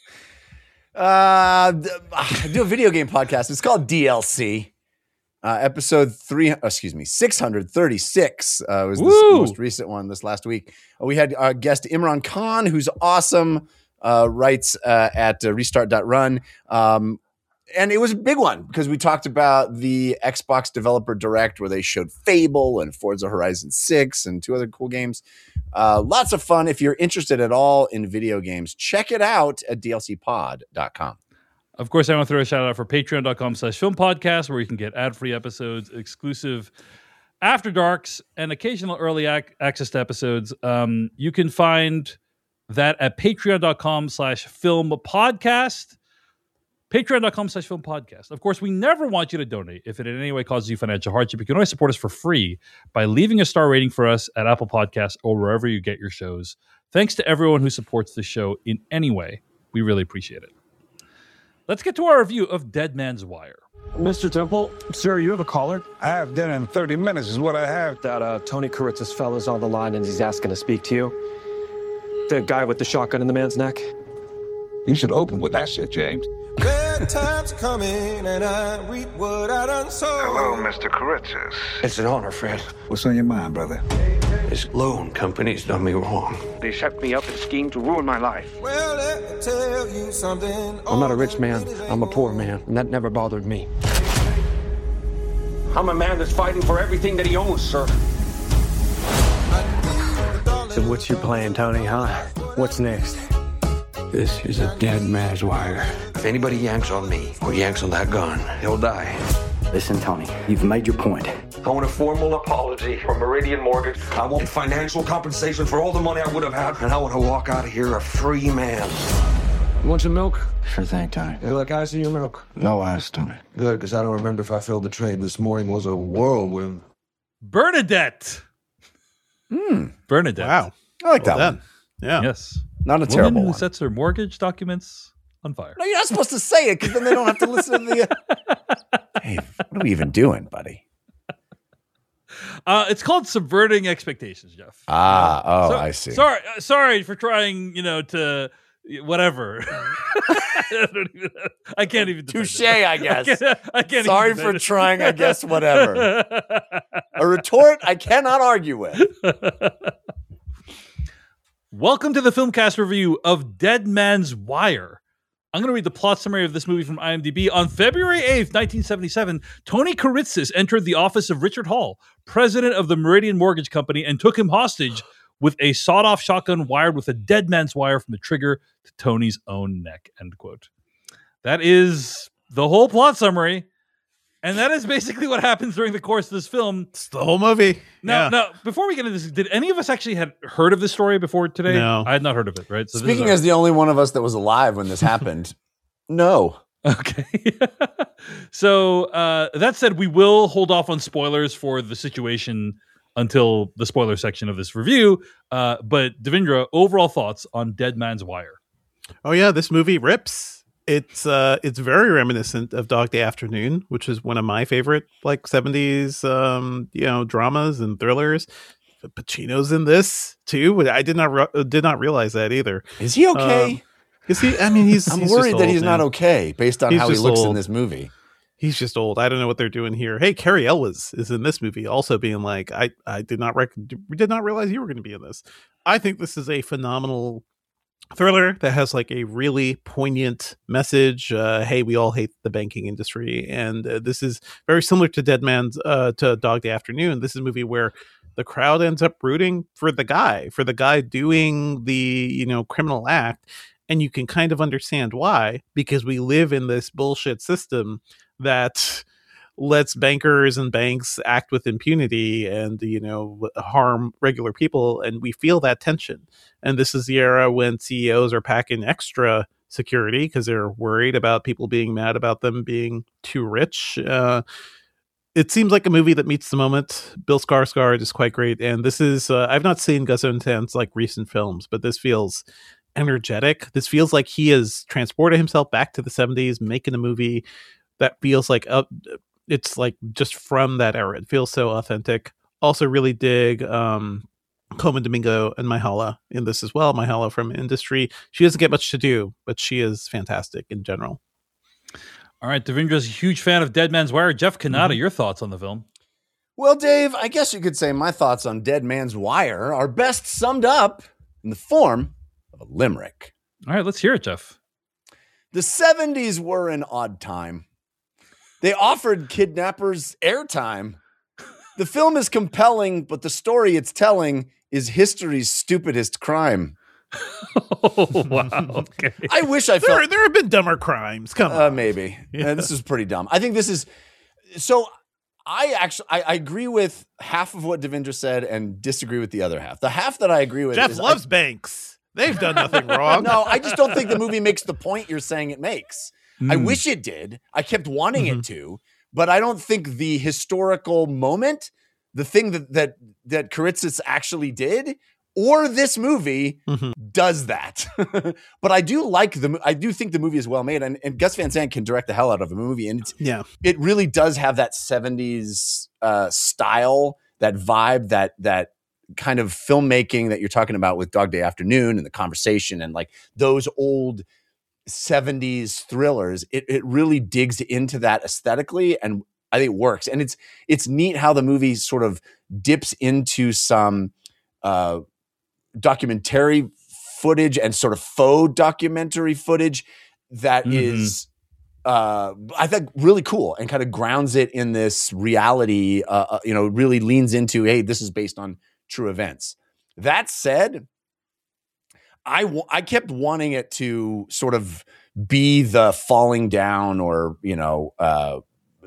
Uh, th- I do a video game podcast. It's called D L C. Uh, episode three, oh, excuse me, six hundred thirty-six uh, was the Woo! most recent one this last week. Uh, we had our guest Imran Khan, who's awesome, uh, writes uh, at uh, restart dot run. Um, and it was a big one because we talked about the Xbox Developer Direct where they showed Fable and Forza Horizon six and two other cool games. Uh, lots of fun. If you're interested at all in video games, check it out at d l c pod dot com. Of course, I want to throw a shout out for patreon dot com slash film podcast, where you can get ad-free episodes, exclusive After Darks, and occasional early ac- access to episodes. Um, you can find that at patreon dot com slash film podcast. patreon dot com slash film podcast. Of course, we never want you to donate if it in any way causes you financial hardship. You can always support us for free by leaving a star rating for us at Apple Podcasts or wherever you get your shows. Thanks to everyone who supports the show in any way. We really appreciate it. Let's get to our review of Dead Man's Wire. Mister Temple, sir, you have a caller? I have dinner in thirty minutes is what I have. That uh, Tony Kuritz's fella's on the line and he's asking to speak to you. The guy with the shotgun in the man's neck. You should open with that shit, James. Bad times coming and I reap what I done sow. Hello, Mister Kuritzis. It's an honor, Fred. What's on your mind, brother? This loan company's done me wrong. They set me up and schemed to ruin my life. Well, let me tell you something. I'm not a rich man. I'm a poor man, and that never bothered me. I'm a man that's fighting for everything that he owns, sir. So what's your plan, Tony, huh? What's next? This is a dead man's wire. If anybody yanks on me or yanks on that gun, he'll die. Listen, Tony, you've made your point. I want a formal apology from Meridian Mortgage. I want financial compensation for all the money I would have had, and I want to walk out of here a free man. You want some milk? Sure thing, Tony. You like ice in your milk? No ice, Tony. Good, because I don't remember if I filled the tray this morning was a whirlwind. Bernadette. Hmm. Bernadette. Wow. I like Well that done. one. Yeah. Yes. Not a Woman terrible who one. sets her mortgage documents on fire. No, you're not supposed to say it because then they don't have to listen to the. Uh... Hey, what are we even doing, buddy? Uh, it's called Subverting Expectations, Jeff. Ah, oh, So- I see. Sorry, uh, sorry for trying, you know, to whatever. I, don't even, I can't even. defend Touche, it. I guess. I can't, I can't Sorry even for defend it. trying, I guess, whatever. A retort I cannot argue with. Welcome to the Filmcast review of Dead Man's Wire. I'm going to read the plot summary of this movie from IMDb. On February eighth, nineteen seventy-seven, Tony Karitsis entered the office of Richard Hall, president of the Meridian Mortgage Company, and took him hostage with a sawed-off shotgun wired with a dead man's wire from the trigger to Tony's own neck, end quote. That is the whole plot summary, and that is basically what happens during the course of this film. It's the whole movie. Now, yeah. now, before we get into this, did any of us actually had heard of this story before today? No. I had not heard of it, right? So this Speaking is our- as the only one of us that was alive when this happened, no. Okay. So uh, that said, we will hold off on spoilers for the situation until the spoiler section of this review. Uh, but Devindra, overall thoughts on Dead Man's Wire? Oh yeah, this movie rips. It's uh, it's very reminiscent of Dog Day Afternoon, which is one of my favorite like seventies um, you know, dramas and thrillers. Pacino's in this too. I did not re- did not realize that either. Is he okay? Um, is he? I mean, he's. I'm he's worried just that old, he's not man. okay based on He's how he just looks in old. this movie. He's just old. I don't know what they're doing here. Hey, Carrie Elwes is in this movie, also being like, I, I did not rec- did not realize you were going to be in this. I think this is a phenomenal thriller that has like a really poignant message. Uh, hey, we all hate the banking industry, and uh, this is very similar to Dead Man's uh, to Dog Day Afternoon. This is a movie where the crowd ends up rooting for the guy, for the guy doing the, you know, criminal act, and you can kind of understand why, because we live in this bullshit system that lets bankers and banks act with impunity and, you know, harm regular people, and we feel that tension. And this is the era when C E Os are packing extra security because they're worried about people being mad about them being too rich. Uh, it seems like a movie that meets the moment. Bill Skarsgård is quite great, and this is uh, I've not seen Gus Van Sant's like recent films, but this feels energetic. This feels like he has transported himself back to the seventies, making a movie that feels like uh, it's like just from that era. It feels so authentic. Also really dig um Coleman Domingo and Myha'la in this as well. Myha'la from Industry. She doesn't get much to do, but she is fantastic in general. All right, Devindra's a huge fan of Dead Man's Wire. Jeff Kanata, Mhm. your thoughts on the film? Well, Dave, I guess you could say my thoughts on Dead Man's Wire are best summed up in the form of a limerick. All right, let's hear it, Jeff. The seventies were an odd time. They offered kidnappers airtime. The film is compelling, but the story it's telling is history's stupidest crime. Oh, wow. Okay. I wish I There, felt there have been dumber crimes. Come on. uh, maybe. Yeah. Uh, this is pretty dumb. I think this is so. I actually I, I agree with half of what Devindra said and disagree with the other half. The half that I agree with Jeff is loves I, banks. They've done nothing wrong. no, I just don't think the movie makes the point you're saying it makes. I Hmm. wish it did. I kept wanting Mhm. it to, but I don't think the historical moment, the thing that that that Karitsis actually did, or this movie Mhm. does that. But I do like the. mo- I do think the movie is well made, and, and Gus Van Sant can direct the hell out of a movie, and it's, Yeah. it really does have that seventies uh, style, that vibe, that that kind of filmmaking that you're talking about with Dog Day Afternoon and The Conversation, and like those old seventies thrillers. It it really digs into that aesthetically, and I think it works. And it's it's neat how the movie sort of dips into some uh, documentary footage and sort of faux documentary footage that Mhm. is, uh, I think, really cool and kind of grounds it in this reality. Uh, uh, you know, really leans into, hey, this is based on true events. That said, I, w- I kept wanting it to sort of be the falling down or, you know, uh,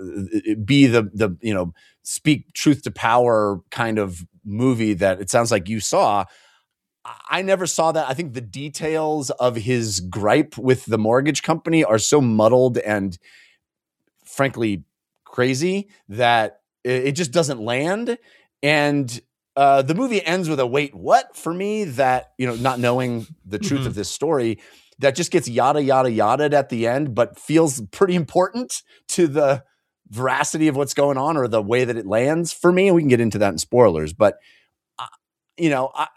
be the, the, you know, speak truth to power kind of movie that it sounds like you saw. I never saw that. I think the details of his gripe with the mortgage company are so muddled and frankly crazy that it just doesn't land. And uh, the movie ends with a wait, what for me that, you know, not knowing the truth mm-hmm. of this story that just gets yada, yada, yada at the end, but feels pretty important to the veracity of what's going on or the way that it lands for me. And we can get into that in spoilers, but uh, you know, I,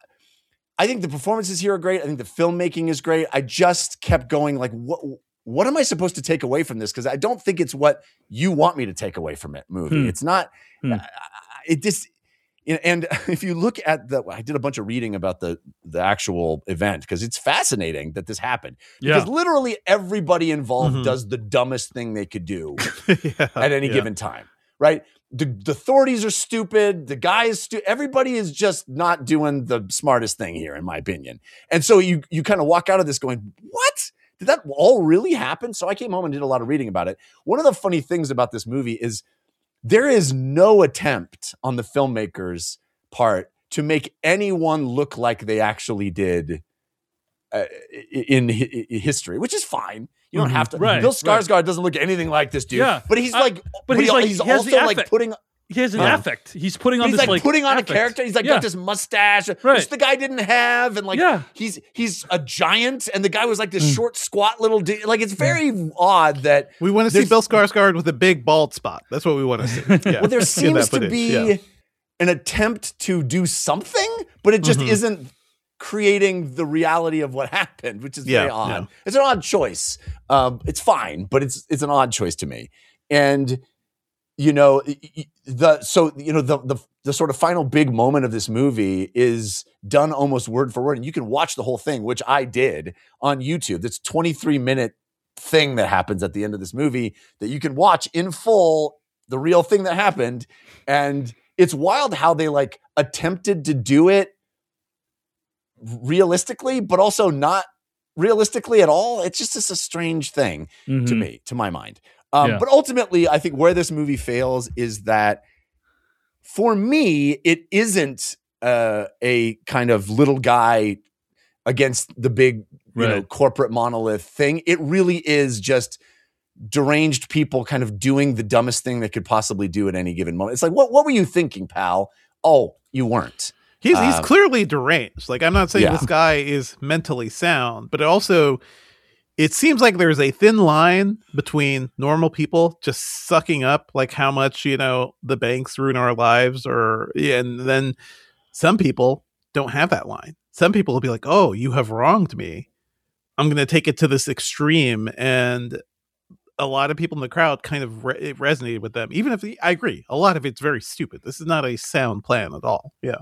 I think the performances here are great. I think the filmmaking is great. I just kept going like, what, what am I supposed to take away from this? Because I don't think it's what you want me to take away from it movie. Hmm. It's not, hmm. uh, it just, and if you look at the, I did a bunch of reading about the, the actual event because it's fascinating that this happened. Because yeah. literally everybody involved mm-hmm. does the dumbest thing they could do yeah, at any yeah. given time, right? The, the authorities are stupid. The guy is stupid. Everybody is just not doing the smartest thing here, in my opinion. And so you you kind of walk out of this going, what? Did that all really happen? So I came home and did a lot of reading about it. One of the funny things about this movie is there is no attempt on the filmmakers' part to make anyone look like they actually did uh, in hi- history, which is fine. You don't mm-hmm. have to. Right, Bill Skarsgård right. doesn't look anything like this dude. Yeah. But he's like, uh, but, but he's, he, like, he's he also like putting. He has an uh, affect. He's putting on he's this like, like putting on affect. a character. He's like yeah. got this mustache, right. which the guy didn't have, and like yeah. he's he's a giant, and the guy was like this mm. short, squat little dude. Like it's very yeah. odd that we want to see Bill Skarsgård with a big bald spot. That's what we want to see. Yeah. Well, there seems to be yeah. an attempt to do something, but it just mm-hmm. isn't creating the reality of what happened, which is yeah, very odd. Yeah. It's an odd choice. Um, it's fine, but it's it's an odd choice to me. And you know, the so you know the the the sort of final big moment of this movie is done almost word for word, and you can watch the whole thing, which I did on YouTube. This twenty-three minute thing that happens at the end of this movie that you can watch in full, the real thing that happened, and it's wild how they like attempted to do it realistically, but also not realistically at all. It's just it's a strange thing mm-hmm. to me, to my mind. Um, yeah. But ultimately, I think where this movie fails is that for me, it isn't uh, a kind of little guy against the big, you right. know, corporate monolith thing. It really is just deranged people kind of doing the dumbest thing they could possibly do at any given moment. It's like, what, what were you thinking, pal? Oh, you weren't. He's he's um, clearly deranged. Like, I'm not saying yeah. this guy is mentally sound, but it also, it seems like there's a thin line between normal people just sucking up like how much, you know, the banks ruin our lives, or yeah, and then some people don't have that line. Some people will be like, oh, you have wronged me. I'm going to take it to this extreme. And a lot of people in the crowd kind of re- it resonated with them, even if the, I agree, a lot of it's very stupid. This is not a sound plan at all. Yeah.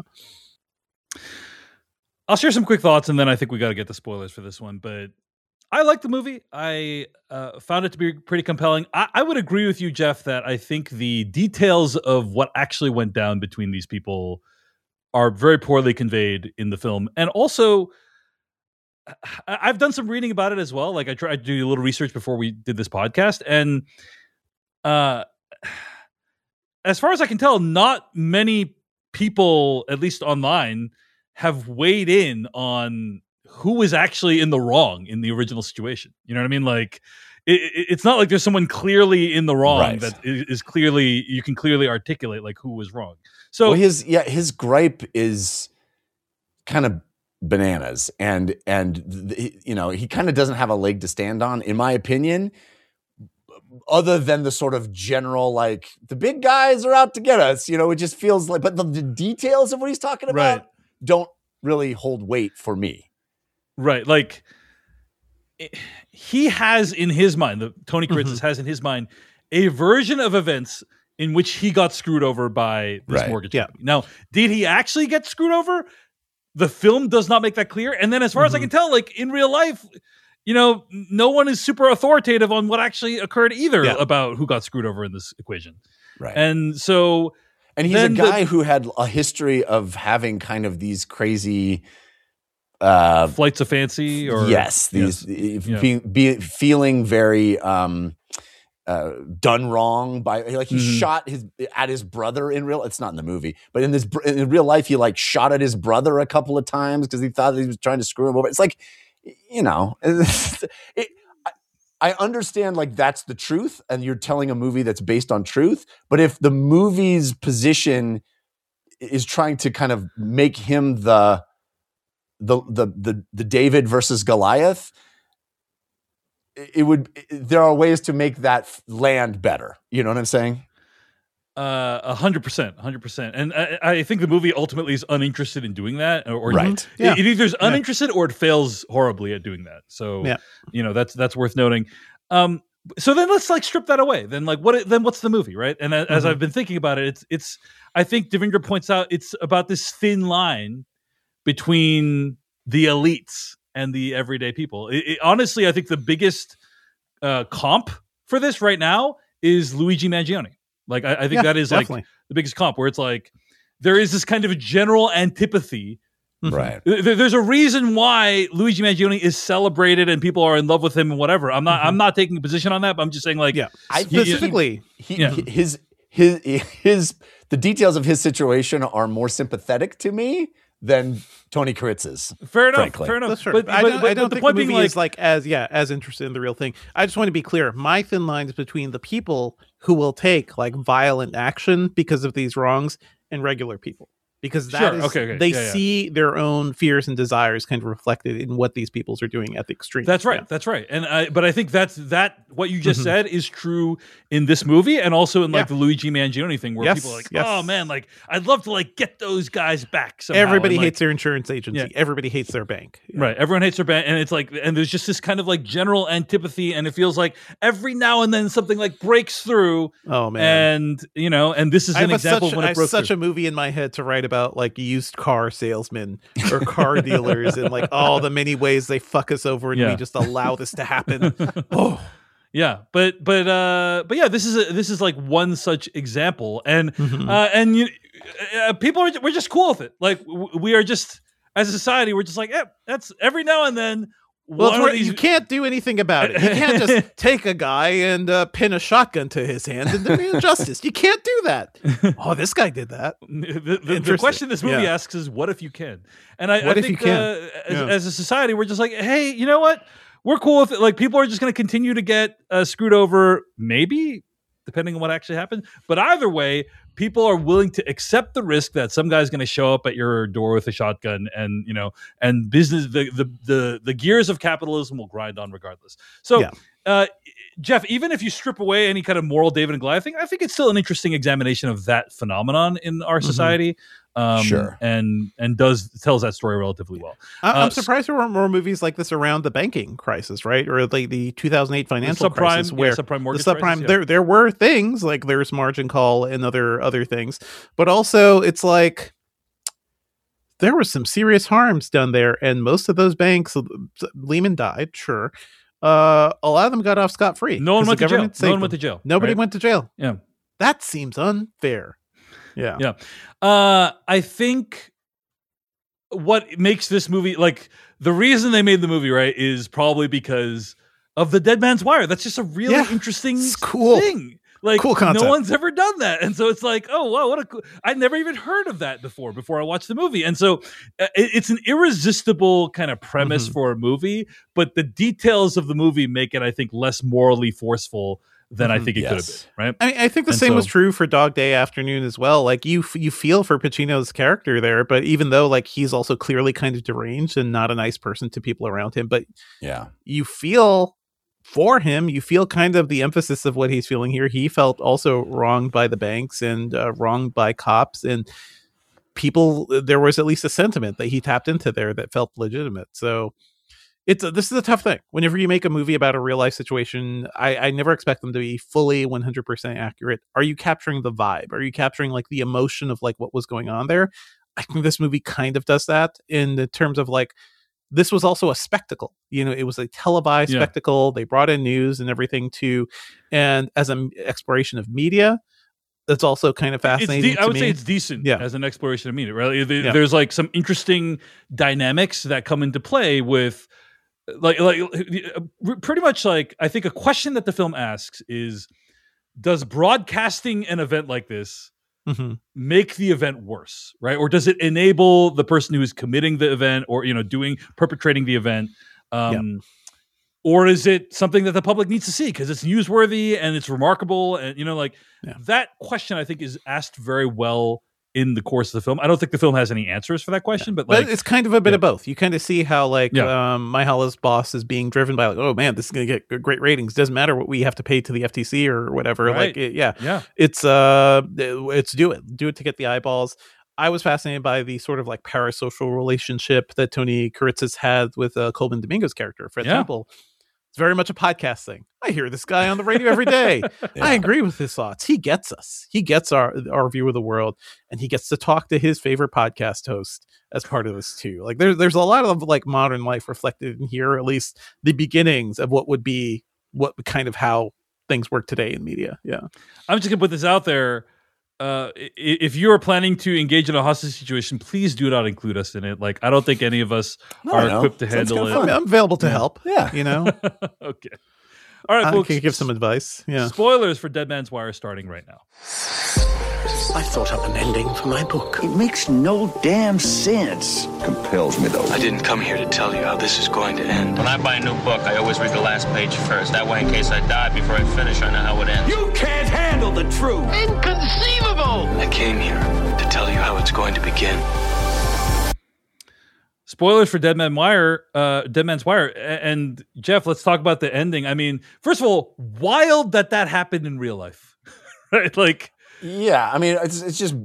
I'll share some quick thoughts, and then I think we got to get the spoilers for this one. But I like the movie. I uh, found it to be pretty compelling. I, I would agree with you, Jeff, that I think the details of what actually went down between these people are very poorly conveyed in the film. And also, I, I've done some reading about it as well. Like I tried to do a little research before we did this podcast. And uh, as far as I can tell, not many people, at least online, have weighed in on who was actually in the wrong in the original situation. You know what I mean? Like, it, it, it's not like there's someone clearly in the wrong right. that is, is clearly, you can clearly articulate like who was wrong. So well, his, yeah, his gripe is kind of bananas, and, and, the, you know, he kind of doesn't have a leg to stand on, in my opinion, other than the sort of general, like, the big guys are out to get us, you know, it just feels like, but the, the details of what he's talking about right. don't really hold weight for me. Right. Like, it, he has in his mind, the Tony Kuritzis mm-hmm. has in his mind, a version of events in which he got screwed over by this right. mortgage yeah. company. Now, did he actually get screwed over? The film does not make that clear. And then as far mm-hmm. as I can tell, like, in real life, you know, no one is super authoritative on what actually occurred either yeah. about who got screwed over in this equation. Right. And so And he's then a guy the, who had a history of having kind of these crazy uh, flights of fancy, or yes, these yes. Being, be, feeling very um, uh, done wrong by like he Mhm. shot his at his brother in real. It's not in the movie, but in this in real life, he like shot at his brother a couple of times because he thought that he was trying to screw him over. It's like, you know, it, I, I understand like that's the truth, and you're telling a movie that's based on truth. But if the movie's position is trying to kind of make him the the the the, the David versus Goliath, it would there are ways to make that land better. You know what I'm saying? Uh, a hundred percent, a hundred percent. And I, I think the movie ultimately is uninterested in doing that, or, or right. It, Yeah. it either is Yeah. uninterested or it fails horribly at doing that. So, Yeah. you know, that's, that's worth noting. Um, so then let's like strip that away. Then like, what, then what's the movie? Right. And as, as Mhm. I've been thinking about it, it's, it's, I think Devendra points out, it's about this thin line between the elites and the everyday people. It, it, honestly, I think the biggest uh, comp for this right now is Luigi Mangione. Like, I, I think Yeah, that is definitely. like the biggest comp, where it's like there is this kind of general antipathy. Mhm. Right. There- There's a reason why Luigi Mangione is celebrated and people are in love with him and whatever. I'm not. Mhm. I'm not taking a position on that, but I'm just saying, like, Yeah. I you- you- Specifically, He, Yeah. he- his his his the details of his situation are more sympathetic to me than Tony Kuritz's. fair enough. Frankly. Fair enough. that's fair. But, I but- don't, but- I don't but the think point the movie being, like, is like as yeah as interested in the real thing. I just want to be clear. My thin line is between the people who will take like violent action because of these wrongs and regular people, because that Sure, is okay, okay, they yeah, yeah. see their own fears and desires kind of reflected in what these peoples are doing at the extreme. That's right. Yeah. That's right. And I, but I think that's that. What you just Mhm. said is true in this movie, and also in like Yeah. the Luigi Mangione thing, where Yes, people are like, yes. "Oh man, like I'd love to like get those guys back." Somehow. Everybody And, like, hates their insurance agency. Yeah. Everybody hates their bank. Yeah. Right. Everyone hates their band. And it's like, and there's just this kind of like general antipathy. And it feels like every now and then something like breaks through. Oh man. And, you know, and this is I an have a example such, of when I it have broke such through. a movie in my head to write about like used car salesmen or car dealers and like all the many ways they fuck us over and Yeah. we just allow this to happen. Oh, Yeah. But, but, uh, but yeah, this is, a, this is like one such example. And, Mhm. uh, and you, uh, people are, we're just cool with it. Like w- we are just, as a society, we're just like, yeah, that's every now and then. well, it's one where of these, you can't do anything about it. You can't just take a guy and uh, pin a shotgun to his hand and demand justice. You can't do that. Oh, this guy did that. The, the, the Interesting. question this movie Yeah. asks is, what if you can? And I, What I if you think can? Uh, as, Yeah. as a society, we're just like, hey, you know what? We're cool with it. Like, people are just going to continue to get uh, screwed over, maybe, depending on what actually happened. But either way, people are willing to accept the risk that some guy's going to show up at your door with a shotgun, and you know, and business, the the the, the gears of capitalism will grind on regardless. So. Yeah. Uh, Jeff, even if you strip away any kind of moral David and Goliath thing, I think it's still an interesting examination of that phenomenon in our Mhm. society. Um, Sure. and and does tells that story relatively well. I- Uh, I'm surprised there weren't more movies like this around the banking crisis, right? Or like the two thousand eight financial subprime- crisis, yeah, where subprime mortgage the subprime crisis, yeah. there there were things like there's margin call and other other things, but also it's like there was some serious harms done there, and most of those banks, Lehman died, sure. Uh, a lot of them got off scot free. No one 'cause went the to jail. government No one saved went to them. jail. Nobody right? went to jail. Yeah. That seems unfair. Yeah. Yeah. Uh, I think what makes this movie, like the reason they made the movie, right, is probably because of the Dead Man's Wire. That's just a really Yeah. interesting It's cool. thing. Like Cool concept. no one's ever done that, and so it's like, oh wow, what a cool. I'd never even heard of that before. Before I watched the movie, and so uh, it, it's an irresistible kind of premise Mhm. for a movie. But the details of the movie make it, I think, less morally forceful than I Mhm. think it could have Yes. been. Right? I mean, I think the And same was so- true for Dog Day Afternoon as well. Like you, f- you feel for Pacino's character there, but even though like he's also clearly kind of deranged and not a nice person to people around him, but Yeah. you feel for him. You feel kind of the emphasis of what he's feeling here. He felt also wronged by the banks and uh, wronged by cops and people. There was at least a sentiment that he tapped into there that felt legitimate. So. It's a, this is a tough thing. Whenever you make a movie about a real life situation, I, I never expect them to be fully one hundred percent accurate. Are you capturing the vibe? Are you capturing like the emotion of like what was going on there? I think this movie kind of does that in the terms of like, this was also a spectacle. You know, it was a televised Yeah. spectacle. They brought in news and everything too. And as an exploration of media, that's also kind of It's fascinating. de- to I would me. say it's decent Yeah. as an exploration of media. Right? There- Yeah. There's like some interesting dynamics that come into play with, like, like uh, pretty much like I think a question that the film asks is, does broadcasting an event like this Mhm. make the event worse, right? Or does it enable the person who is committing the event, or you know, doing perpetrating the event? Um, Or is it something that the public needs to see because it's newsworthy and it's remarkable? And, you know, like Yeah. that question, I think, is asked very well in the course of the film. I don't think the film has any answers for that question, but like, But it's kind of a bit yeah. of both. You kind of see how like Yeah. um, Myhala's boss is being driven by like, oh man, this is going to get g- great ratings. Doesn't matter what we have to pay to the F T C or whatever. Right. Like, it, yeah, yeah, it's uh, it's do it, do it to get the eyeballs. I was fascinated by the sort of like parasocial relationship that Tony Kuritzis had with uh, Coleman Domingo's character, Fred Yeah. Temple. It's very much a podcast thing. I hear this guy on the radio every day. I agree with his thoughts. He gets us. He gets our our view of the world, and he gets to talk to his favorite podcast host as part of this too. Like there's there's a lot of like modern life reflected in here, at least the beginnings of what would be what kind of how things work today in media. Yeah. I'm just gonna put this out there. Uh, i- if you are planning to engage in a hostage situation, please do not include us in it. Like, I don't think any of us No, are no. equipped to Sounds handle kinda it. I'm, I'm available to Yeah. help. Yeah. You know, Okay. All right, I folks. can give some advice. Yeah. Spoilers for Dead Man's Wire starting right now. I thought up an ending for my book. It makes no damn sense. Compels me, though. I didn't come here to tell you how this is going to end. When I buy a new book, I always read the last page first. That way, in case I die before I finish, I know how it ends. You can't handle the truth. Inconceivable! I came here to tell you how it's going to begin. Spoilers for Dead Man Wire, uh, Dead Man's Wire, A- and Jeff. Let's talk about the ending. I mean, first of all, wild that that happened in real life, right? Like, Yeah, I mean, it's it's just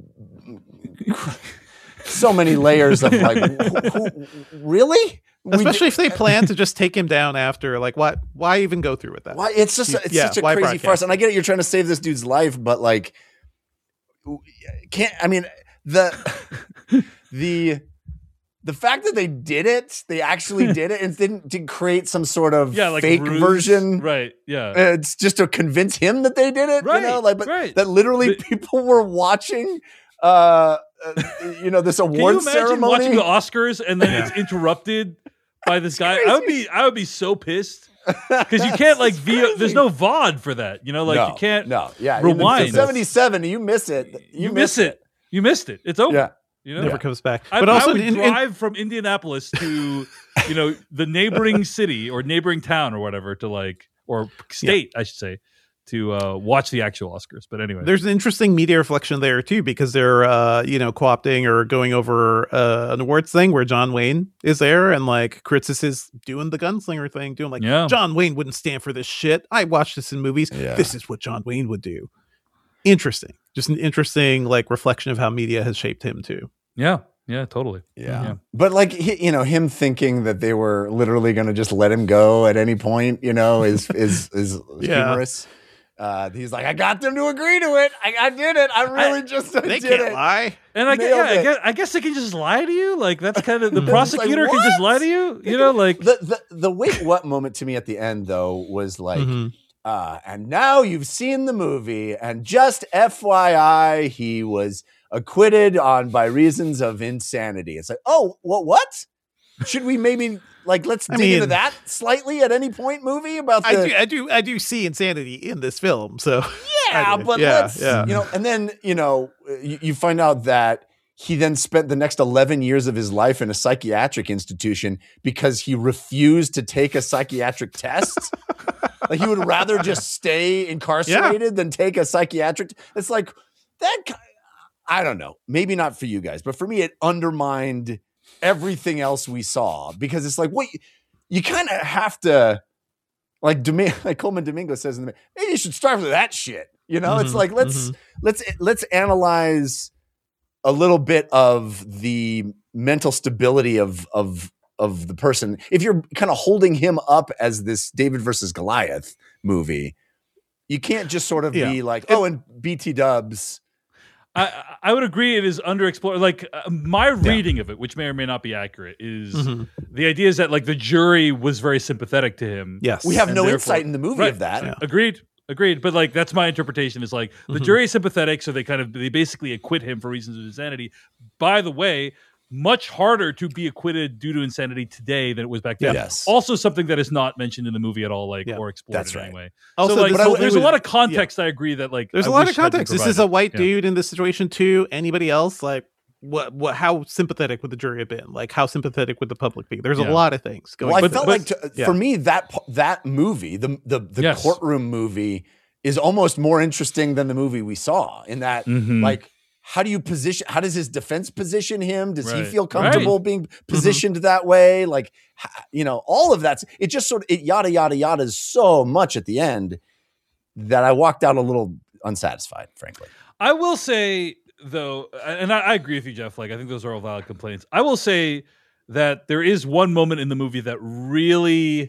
so many layers of like, who, who, really? We Especially d- if they plan to just take him down after, like, what? Why even go through with that? why, it's just it's Yeah, such a why crazy broadcast? farce, and I get it. You're trying to save this dude's life, but like, can't I mean the the the fact that they did it, they actually did it, and didn't to create some sort of yeah, like fake ruse, version. right? Yeah, Uh, It's just to convince him that they did it, Right, you know, like, but right. that literally But- people were watching, uh, uh, you know, this Can you award imagine ceremony. watching the Oscars and then it's interrupted by this guy? I would be, I would be so pissed because you can't like via. There's no V O D for that, you know, like no, you can't. no, yeah, rewind. seventy-seven, you miss it. You, You miss it. You missed it. It's over. Yeah. You know? Never comes back. I, But also, I would in, in, drive from Indianapolis to, you know, the neighboring city or neighboring town or whatever to like, or state, I should say, to uh, watch the actual Oscars. But anyway, there's an interesting media reflection there too, because they're uh, you know, co-opting or going over uh, an awards thing where John Wayne is there, and like Kritzis is doing the gunslinger thing, doing like Yeah. John Wayne wouldn't stand for this shit. I watched this in movies. Yeah. This is what John Wayne would do. Interesting, just an interesting like reflection of how media has shaped him too. yeah, yeah, totally. Yeah. Yeah. But like, he, you know, him thinking that they were literally going to just let him go at any point, you know, is, is, is Yeah. humorous. Uh, he's like, I got them to agree to it. I, I did it. I really just I They did can't it. lie. And I guess, Nailed yeah, I it. guess, I guess they can just lie to you. Like that's kind of the It's prosecutor like, can just what? lie to you. You know, like The, the, the wait, what moment to me at the end, though, was like, Mhm. uh, and now you've seen the movie, and just F Y I, he was acquitted on by reasons of insanity. It's like, oh, what? What? Should we maybe like let's I dig into mean- that slightly at any point? Movie about the I do, I do, I do see insanity in this film. So yeah, I do. but Yeah, let's yeah. you know, and then you know, you, you find out that he then spent the next eleven years of his life in a psychiatric institution because he refused to take a psychiatric test. Like he would rather just stay incarcerated than take a psychiatric. It's like that. ki- I don't know. Maybe not for you guys, but for me, it undermined everything else we saw because it's like, wait, you kind of have to, like, Domi- like Coleman Domingo says in the maybe you should start with that shit. You know, it's Mhm, like let's mhm. let's let's analyze a little bit of the mental stability of of of the person. If you're kind of holding him up as this David versus Goliath movie, you can't just sort of Yeah. be like, oh, and B T Dubs. I, I would agree it is underexplored. Like uh, my reading of it, which may or may not be accurate, is Mhm. the idea is that like the jury was very sympathetic to him. Yes, We have And no therefore- insight in the movie Right. of that. Yeah. Agreed. agreed. But like that's my interpretation. Is like the Mhm. jury is sympathetic, so they kind of they basically acquit him for reasons of insanity. By the way, much harder to be acquitted due to insanity today than it was back then. Yes. Also, something that is not mentioned in the movie at all, like Yeah. or explored That's in right. any way. Also, so, like, this so whole there's thing a lot with- of context. I agree that like There's I a lot wish of had been context. This is a provided. white Yeah. dude in this situation too. Anybody else, like, what, what, how sympathetic would the jury have been? Like, how sympathetic would the public be? There's Yeah. a lot of things going. Well, I but- felt but- like to, yeah. for me that p- that movie, the the the Yes. courtroom movie, is almost more interesting than the movie we saw. In that, Mhm. like, how do you position? How does his defense position him? Does he Right. feel comfortable Right. being positioned that way? Like, h- you know, all of that's it. Just sort of it yada yada yada is so much at the end that I walked out a little unsatisfied, frankly. I will say though, and I, I agree with you, Jeff. Like I think those are all valid complaints. I will say that there is one moment in the movie that really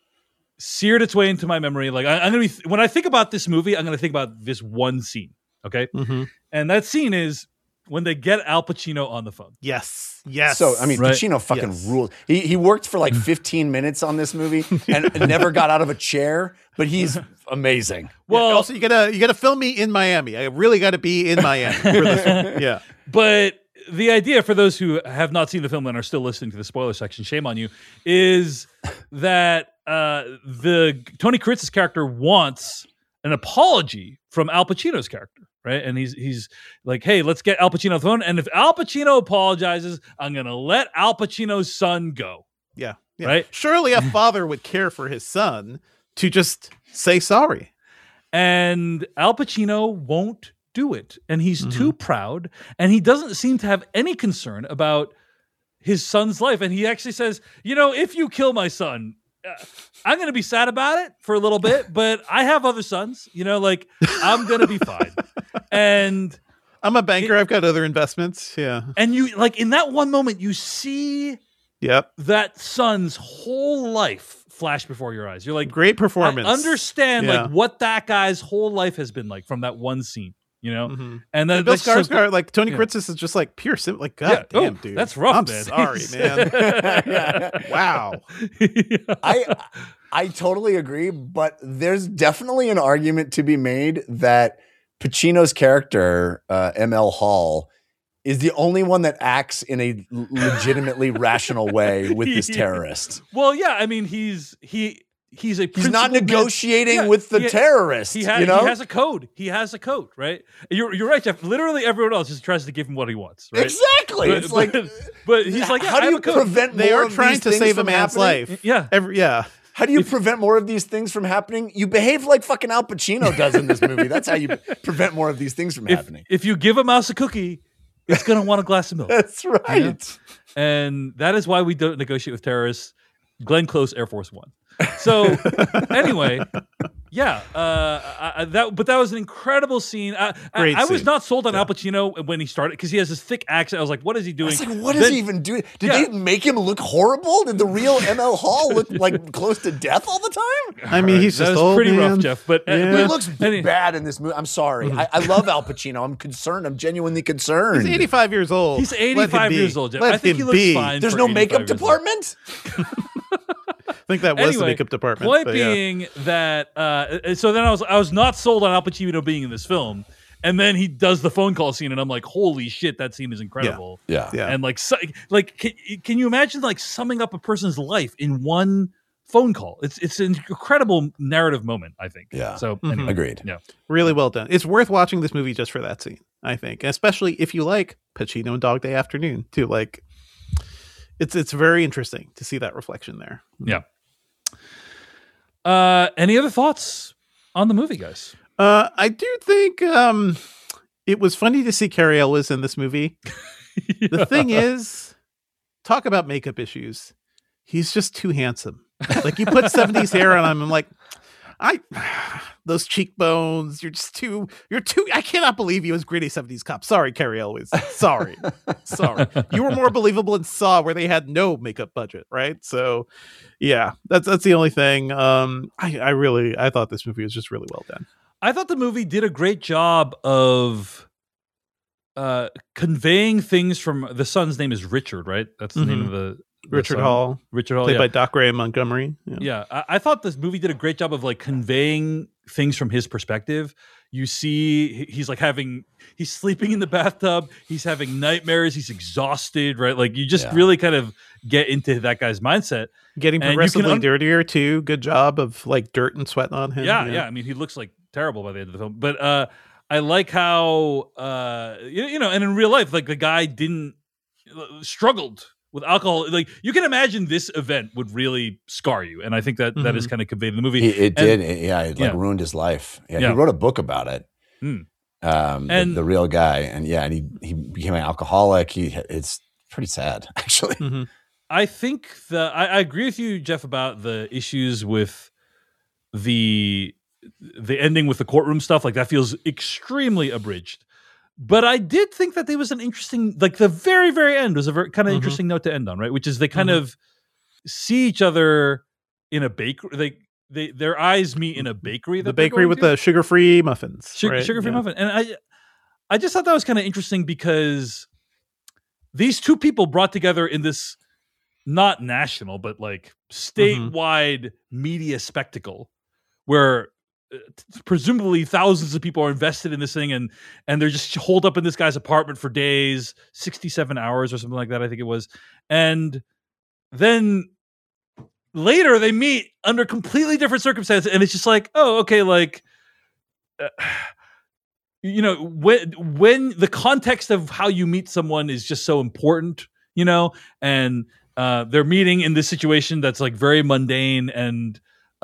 seared its way into my memory. Like I, I'm gonna be when I think about this movie, I'm gonna think about this one scene. Okay, Mhm. and that scene is when they get Al Pacino on the phone. Yes, yes. So I mean, Right. Pacino fucking Yes. rules. He he worked for like fifteen minutes on this movie and never got out of a chair, but he's amazing. well, Well, also you gotta you gotta film me in Miami. I really got to be in Miami for this one. Yeah. but the idea for those who have not seen the film and are still listening to the spoiler section, shame on you, is that uh, the Tony Kuritz's character wants an apology from Al Pacino's character, right? And he's he's like, hey, let's get Al Pacino on the phone, and if Al Pacino apologizes, I'm gonna let Al Pacino's son go. Yeah. yeah. Right? Surely a father would care for his son to just say sorry. And Al Pacino won't do it. And he's Mm-hmm. too proud. And he doesn't seem to have any concern about his son's life. And he actually says, you know, if you kill my son, uh, I'm going to be sad about it for a little bit, but I have other sons, you know, like I'm going to be fine. And, I'm a banker. I've got other investments. Yeah. and you like in that one moment, you see Yep. that son's whole life flash before your eyes. You're like, Great performance. I understand Yeah. like what that guy's whole life has been like from that one scene, you know? Mhm. And then And Bill that's so- Skarsgård, like Tony yeah. Kuritzis is just like pure sim. Like, God Yeah. damn, Oh, dude. that's rough, I'm man. sorry, man. Wow. I I totally agree, but there's definitely an argument to be made that Pacino's character, uh, M L Hall, is the only one that acts in a l- legitimately rational way with this terrorist. Well, yeah, I mean, he's he he's a He's not principled man. negotiating Yeah, with the he- terrorist. He, ha- you know? he has a code. He has a code, right? You're you're right, Jeff. Literally everyone else just tries to give him what he wants, right? Exactly. But, It's like, but, but he's like, yeah, how I do have you a code. prevent They more are of trying these to things save a from man's happening? life. Yeah. Every, yeah. How do you prevent more of these things from happening? You behave like fucking Al Pacino does in this movie. That's how you prevent more of these things from If, happening. if you give a mouse a cookie, it's gonna want a glass of milk. That's right. Yeah. And that is why we don't negotiate with terrorists. Glenn Close, Air Force One. So anyway, yeah, uh, I, I, that but that was an incredible scene. I, I, Great I was scene. not sold on Al Pacino when he started because he has this thick accent. I was like, what is he doing? It's like, what is Then- he even doing? Did Yeah. they make him look horrible? Did the real M L Hall look like close to death all the time? I mean, he's that just was old, pretty man. rough, Jeff. But, uh, Yeah. but He looks any- bad in this movie. I'm sorry. I, I love Al Pacino. I'm concerned. I'm genuinely concerned. He's eighty-five years old. He's Let him eighty-five be. years old, Jeff. Let I think him he looks be. fine. There's for no eighty-five makeup years old. department? I think that was the Anyway, makeup department. Point but yeah. being that, uh, so then I was I was not sold on Al Pacino being in this film, and then he does the phone call scene, and I'm like, holy shit, that scene is incredible. Yeah. Yeah. And like, su- like, can, can you imagine like summing up a person's life in one phone call? It's it's an incredible narrative moment, I think. Yeah. So Mhm. anyway, Agreed. Yeah. Really well done. It's worth watching this movie just for that scene, I think. Especially if you like Pacino and Dog Day Afternoon, too. Like, it's it's very interesting to see that reflection there. Yeah. Uh, any other thoughts on the movie, guys? Uh, I do think um, it was funny to see Cary Elwes in this movie. The thing is, talk about makeup issues. He's just too handsome. Like, you put seventies hair on him, I'm like, I those cheekbones, you're just too you're too I cannot believe you as gritty seventies cop. Sorry, Cary Elwes. Sorry. Sorry. You were more believable in Saw, where they had no makeup budget, right? So yeah, that's that's the only thing. Um I, I really I thought this movie was just really well done. I thought the movie did a great job of uh, conveying things from the son's name is Richard, right? That's the name Mhm. of the, the Richard son. Hall. Richard Hall, Played yeah. by Doc Ray Montgomery. Yeah. Yeah, I, I thought this movie did a great job of like conveying things from his perspective. You see, he's like having, he's sleeping in the bathtub. He's having nightmares. He's exhausted, right? Like you just Yeah. really kind of get into that guy's mindset. Getting And you progressively can un- dirtier too. Good job of like dirt and sweat on him. Yeah, yeah. I mean, he looks like terrible by the end of the film. But uh, I like how, uh, you, you know, and in real life, like the guy didn't, struggled with alcohol. Like you can imagine this event would really scar you. And I think that, mm-hmm. that is kind of conveyed in the movie. It, it and, did. It, yeah. It like yeah. ruined his life. Yeah, yeah. He wrote a book about it. Mm. Um, and the, the real guy. And yeah, and he, he became an alcoholic. He, it's pretty sad actually. Mm-hmm. I think that I, I agree with you, Jeff, about the issues with the, the ending with the courtroom stuff. Like that feels extremely abridged. But I did think that there was an interesting, like the very, very end was a very kind of mm-hmm. interesting note to end on, right? Which is they kind mm-hmm. of see each other in a bakery. They, they, their eyes meet in a bakery. The bakery with to. the sugar-free muffins. Sugar, right? Sugar-free yeah. muffin. And I, I just thought that was kind of interesting because these two people brought together in this, not national, but like statewide mm-hmm. media spectacle where presumably thousands of people are invested in this thing and and they're just holed up in this guy's apartment for days, sixty-seven hours or something like that, I think it was. And then later they meet under completely different circumstances and it's just like, oh, okay, like uh, you know, when when the context of how you meet someone is just so important, you know, and uh they're meeting in this situation that's like very mundane and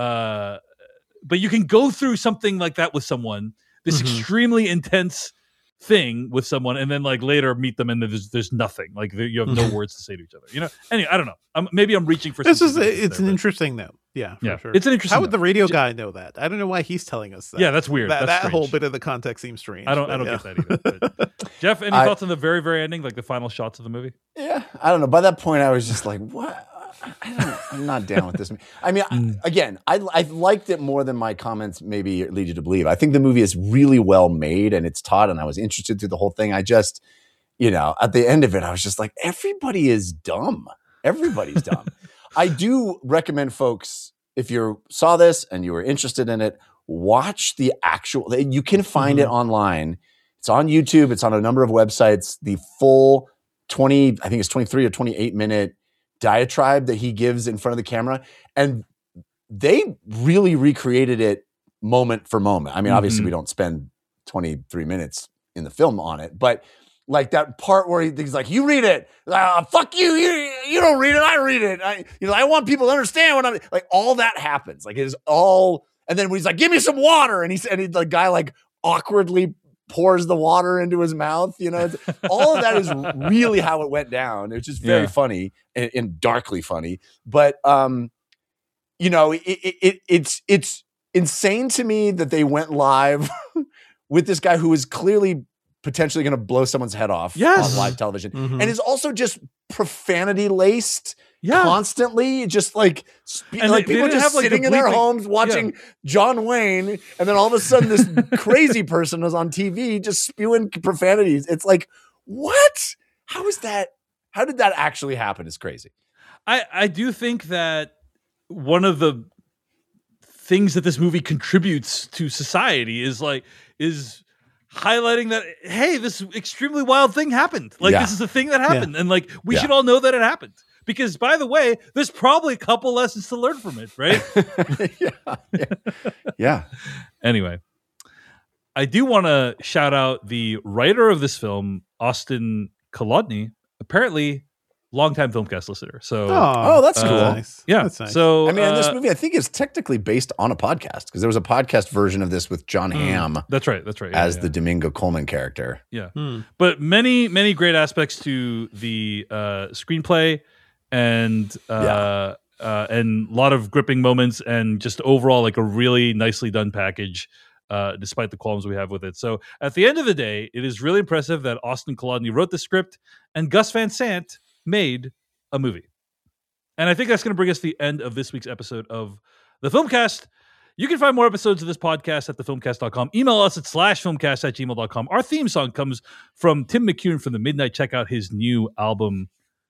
uh but you can go through something like that with someone, this mm-hmm. extremely intense thing with someone, and then like later meet them and there's there's nothing. Like you have no words to say to each other. You know. Anyway, I don't know. I'm, maybe I'm reaching for. This is a, there, it's an but... interesting note. Yeah, for yeah, sure. It's an interesting. How would note. the radio guy know that? I don't know why he's telling us that. Yeah, that's weird. That, that's that whole bit of the context seems strange. I don't. I don't yeah. get that either. But, Jeff, any I, thoughts on the very very ending, like the final shots of the movie? Yeah, I don't know. By that point, I was just like, what? I don't, I'm not down with this. I mean, mm. I, again, I I liked it more than my comments maybe lead you to believe. I think the movie is really well made and it's taught, and I was interested through the whole thing. I just, you know, at the end of it, I was just like, everybody is dumb. Everybody's dumb. I do recommend folks, if you saw this and you were interested in it, watch the actual. You can find mm-hmm. it online. It's on YouTube. It's on a number of websites. The full twenty, I think it's twenty-three or twenty-eight minute diatribe that he gives in front of the camera, and they really recreated it moment for moment. I mean, mm-hmm. obviously we don't spend twenty-three minutes in the film on it, but like that part where he, he's like, you read it, uh, fuck you, you you don't read it, I read it. I, you know, I want people to understand what I'm like. All that happens, like it is all, and then when he's like, give me some water, and he said, and the guy like awkwardly pours the water into his mouth, you know, it's, all of that is really how it went down. It's just very yeah. funny and, and darkly funny, but um, you know, it, it, it it's it's insane to me that they went live with this guy who is clearly potentially going to blow someone's head off yes. on live television, mm-hmm. and is also just profanity laced. Yeah. Constantly, just like spe- like people just have, like, sitting the in their homes watching yeah. John Wayne, and then all of a sudden this crazy person is on T V just spewing profanities. It's like, what? How is that? How did that actually happen? It's crazy. I I do think that one of the things that this movie contributes to society is like is highlighting that, hey, this extremely wild thing happened. Like yeah. this is a thing that happened, yeah. and like we yeah. should all know that it happened. Because, by the way, there's probably a couple lessons to learn from it, right? yeah, yeah. yeah. Anyway, I do want to shout out the writer of this film, Austin Kolodny, apparently longtime Filmcast listener. So, oh, oh that's cool. Uh, nice. Yeah. That's nice. So, I mean, uh, this movie, I think, is technically based on a podcast because there was a podcast version of this with John Hamm. That's right. That's right. Yeah, as yeah. the Domingo Coleman character. Yeah. Hmm. But many, many great aspects to the uh, screenplay. And uh, yeah. uh, and a lot of gripping moments, and just overall like a really nicely done package, uh, despite the qualms we have with it. So at the end of the day, it is really impressive that Austin Kolodny wrote the script and Gus Van Sant made a movie. And I think that's going to bring us to the end of this week's episode of The Filmcast. You can find more episodes of this podcast at the filmcast dot com. Email us at slash filmcast at gmail dot com. Our theme song comes from Tim McCune from The Midnight. Check out his new album,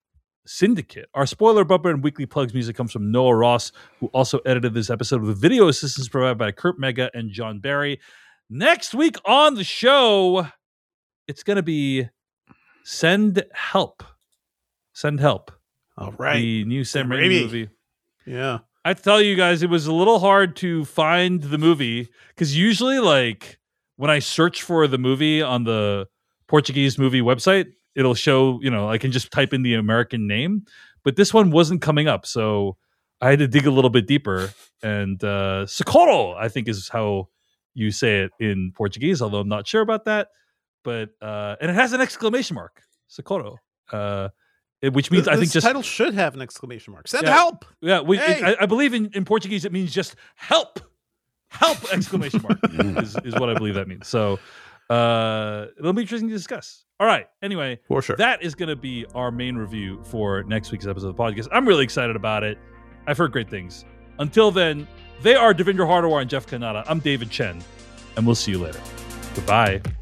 Syndicate. Our spoiler bumper and weekly plugs music comes from Noah Ross, who also edited this episode with video assistance provided by Kurt Mega and John Barry. Next week on the show, it's going to be Send Help. Send Help. All right. The new Sam Raimi movie. Yeah. I tell you guys, it was a little hard to find the movie because usually, like, when I search for the movie on the Portuguese movie website, it'll show, you know, I can just type in the American name, but this one wasn't coming up. So I had to dig a little bit deeper. And uh, Socorro, I think, is how you say it in Portuguese, although I'm not sure about that. But, uh, and it has an exclamation mark, Socorro. Uh, It, which means this, I think just title should have an exclamation mark. Send yeah, help. Yeah, we, hey. it, I, I believe in, in Portuguese it means just help, help! Exclamation mark is, is what I believe that means. So uh, it'll be interesting to discuss. All right. Anyway, for sure, that is going to be our main review for next week's episode of the podcast. I'm really excited about it. I've heard great things. Until then, they are Devindra Hardawar and Jeff Kanata. I'm David Chen, and we'll see you later. Goodbye.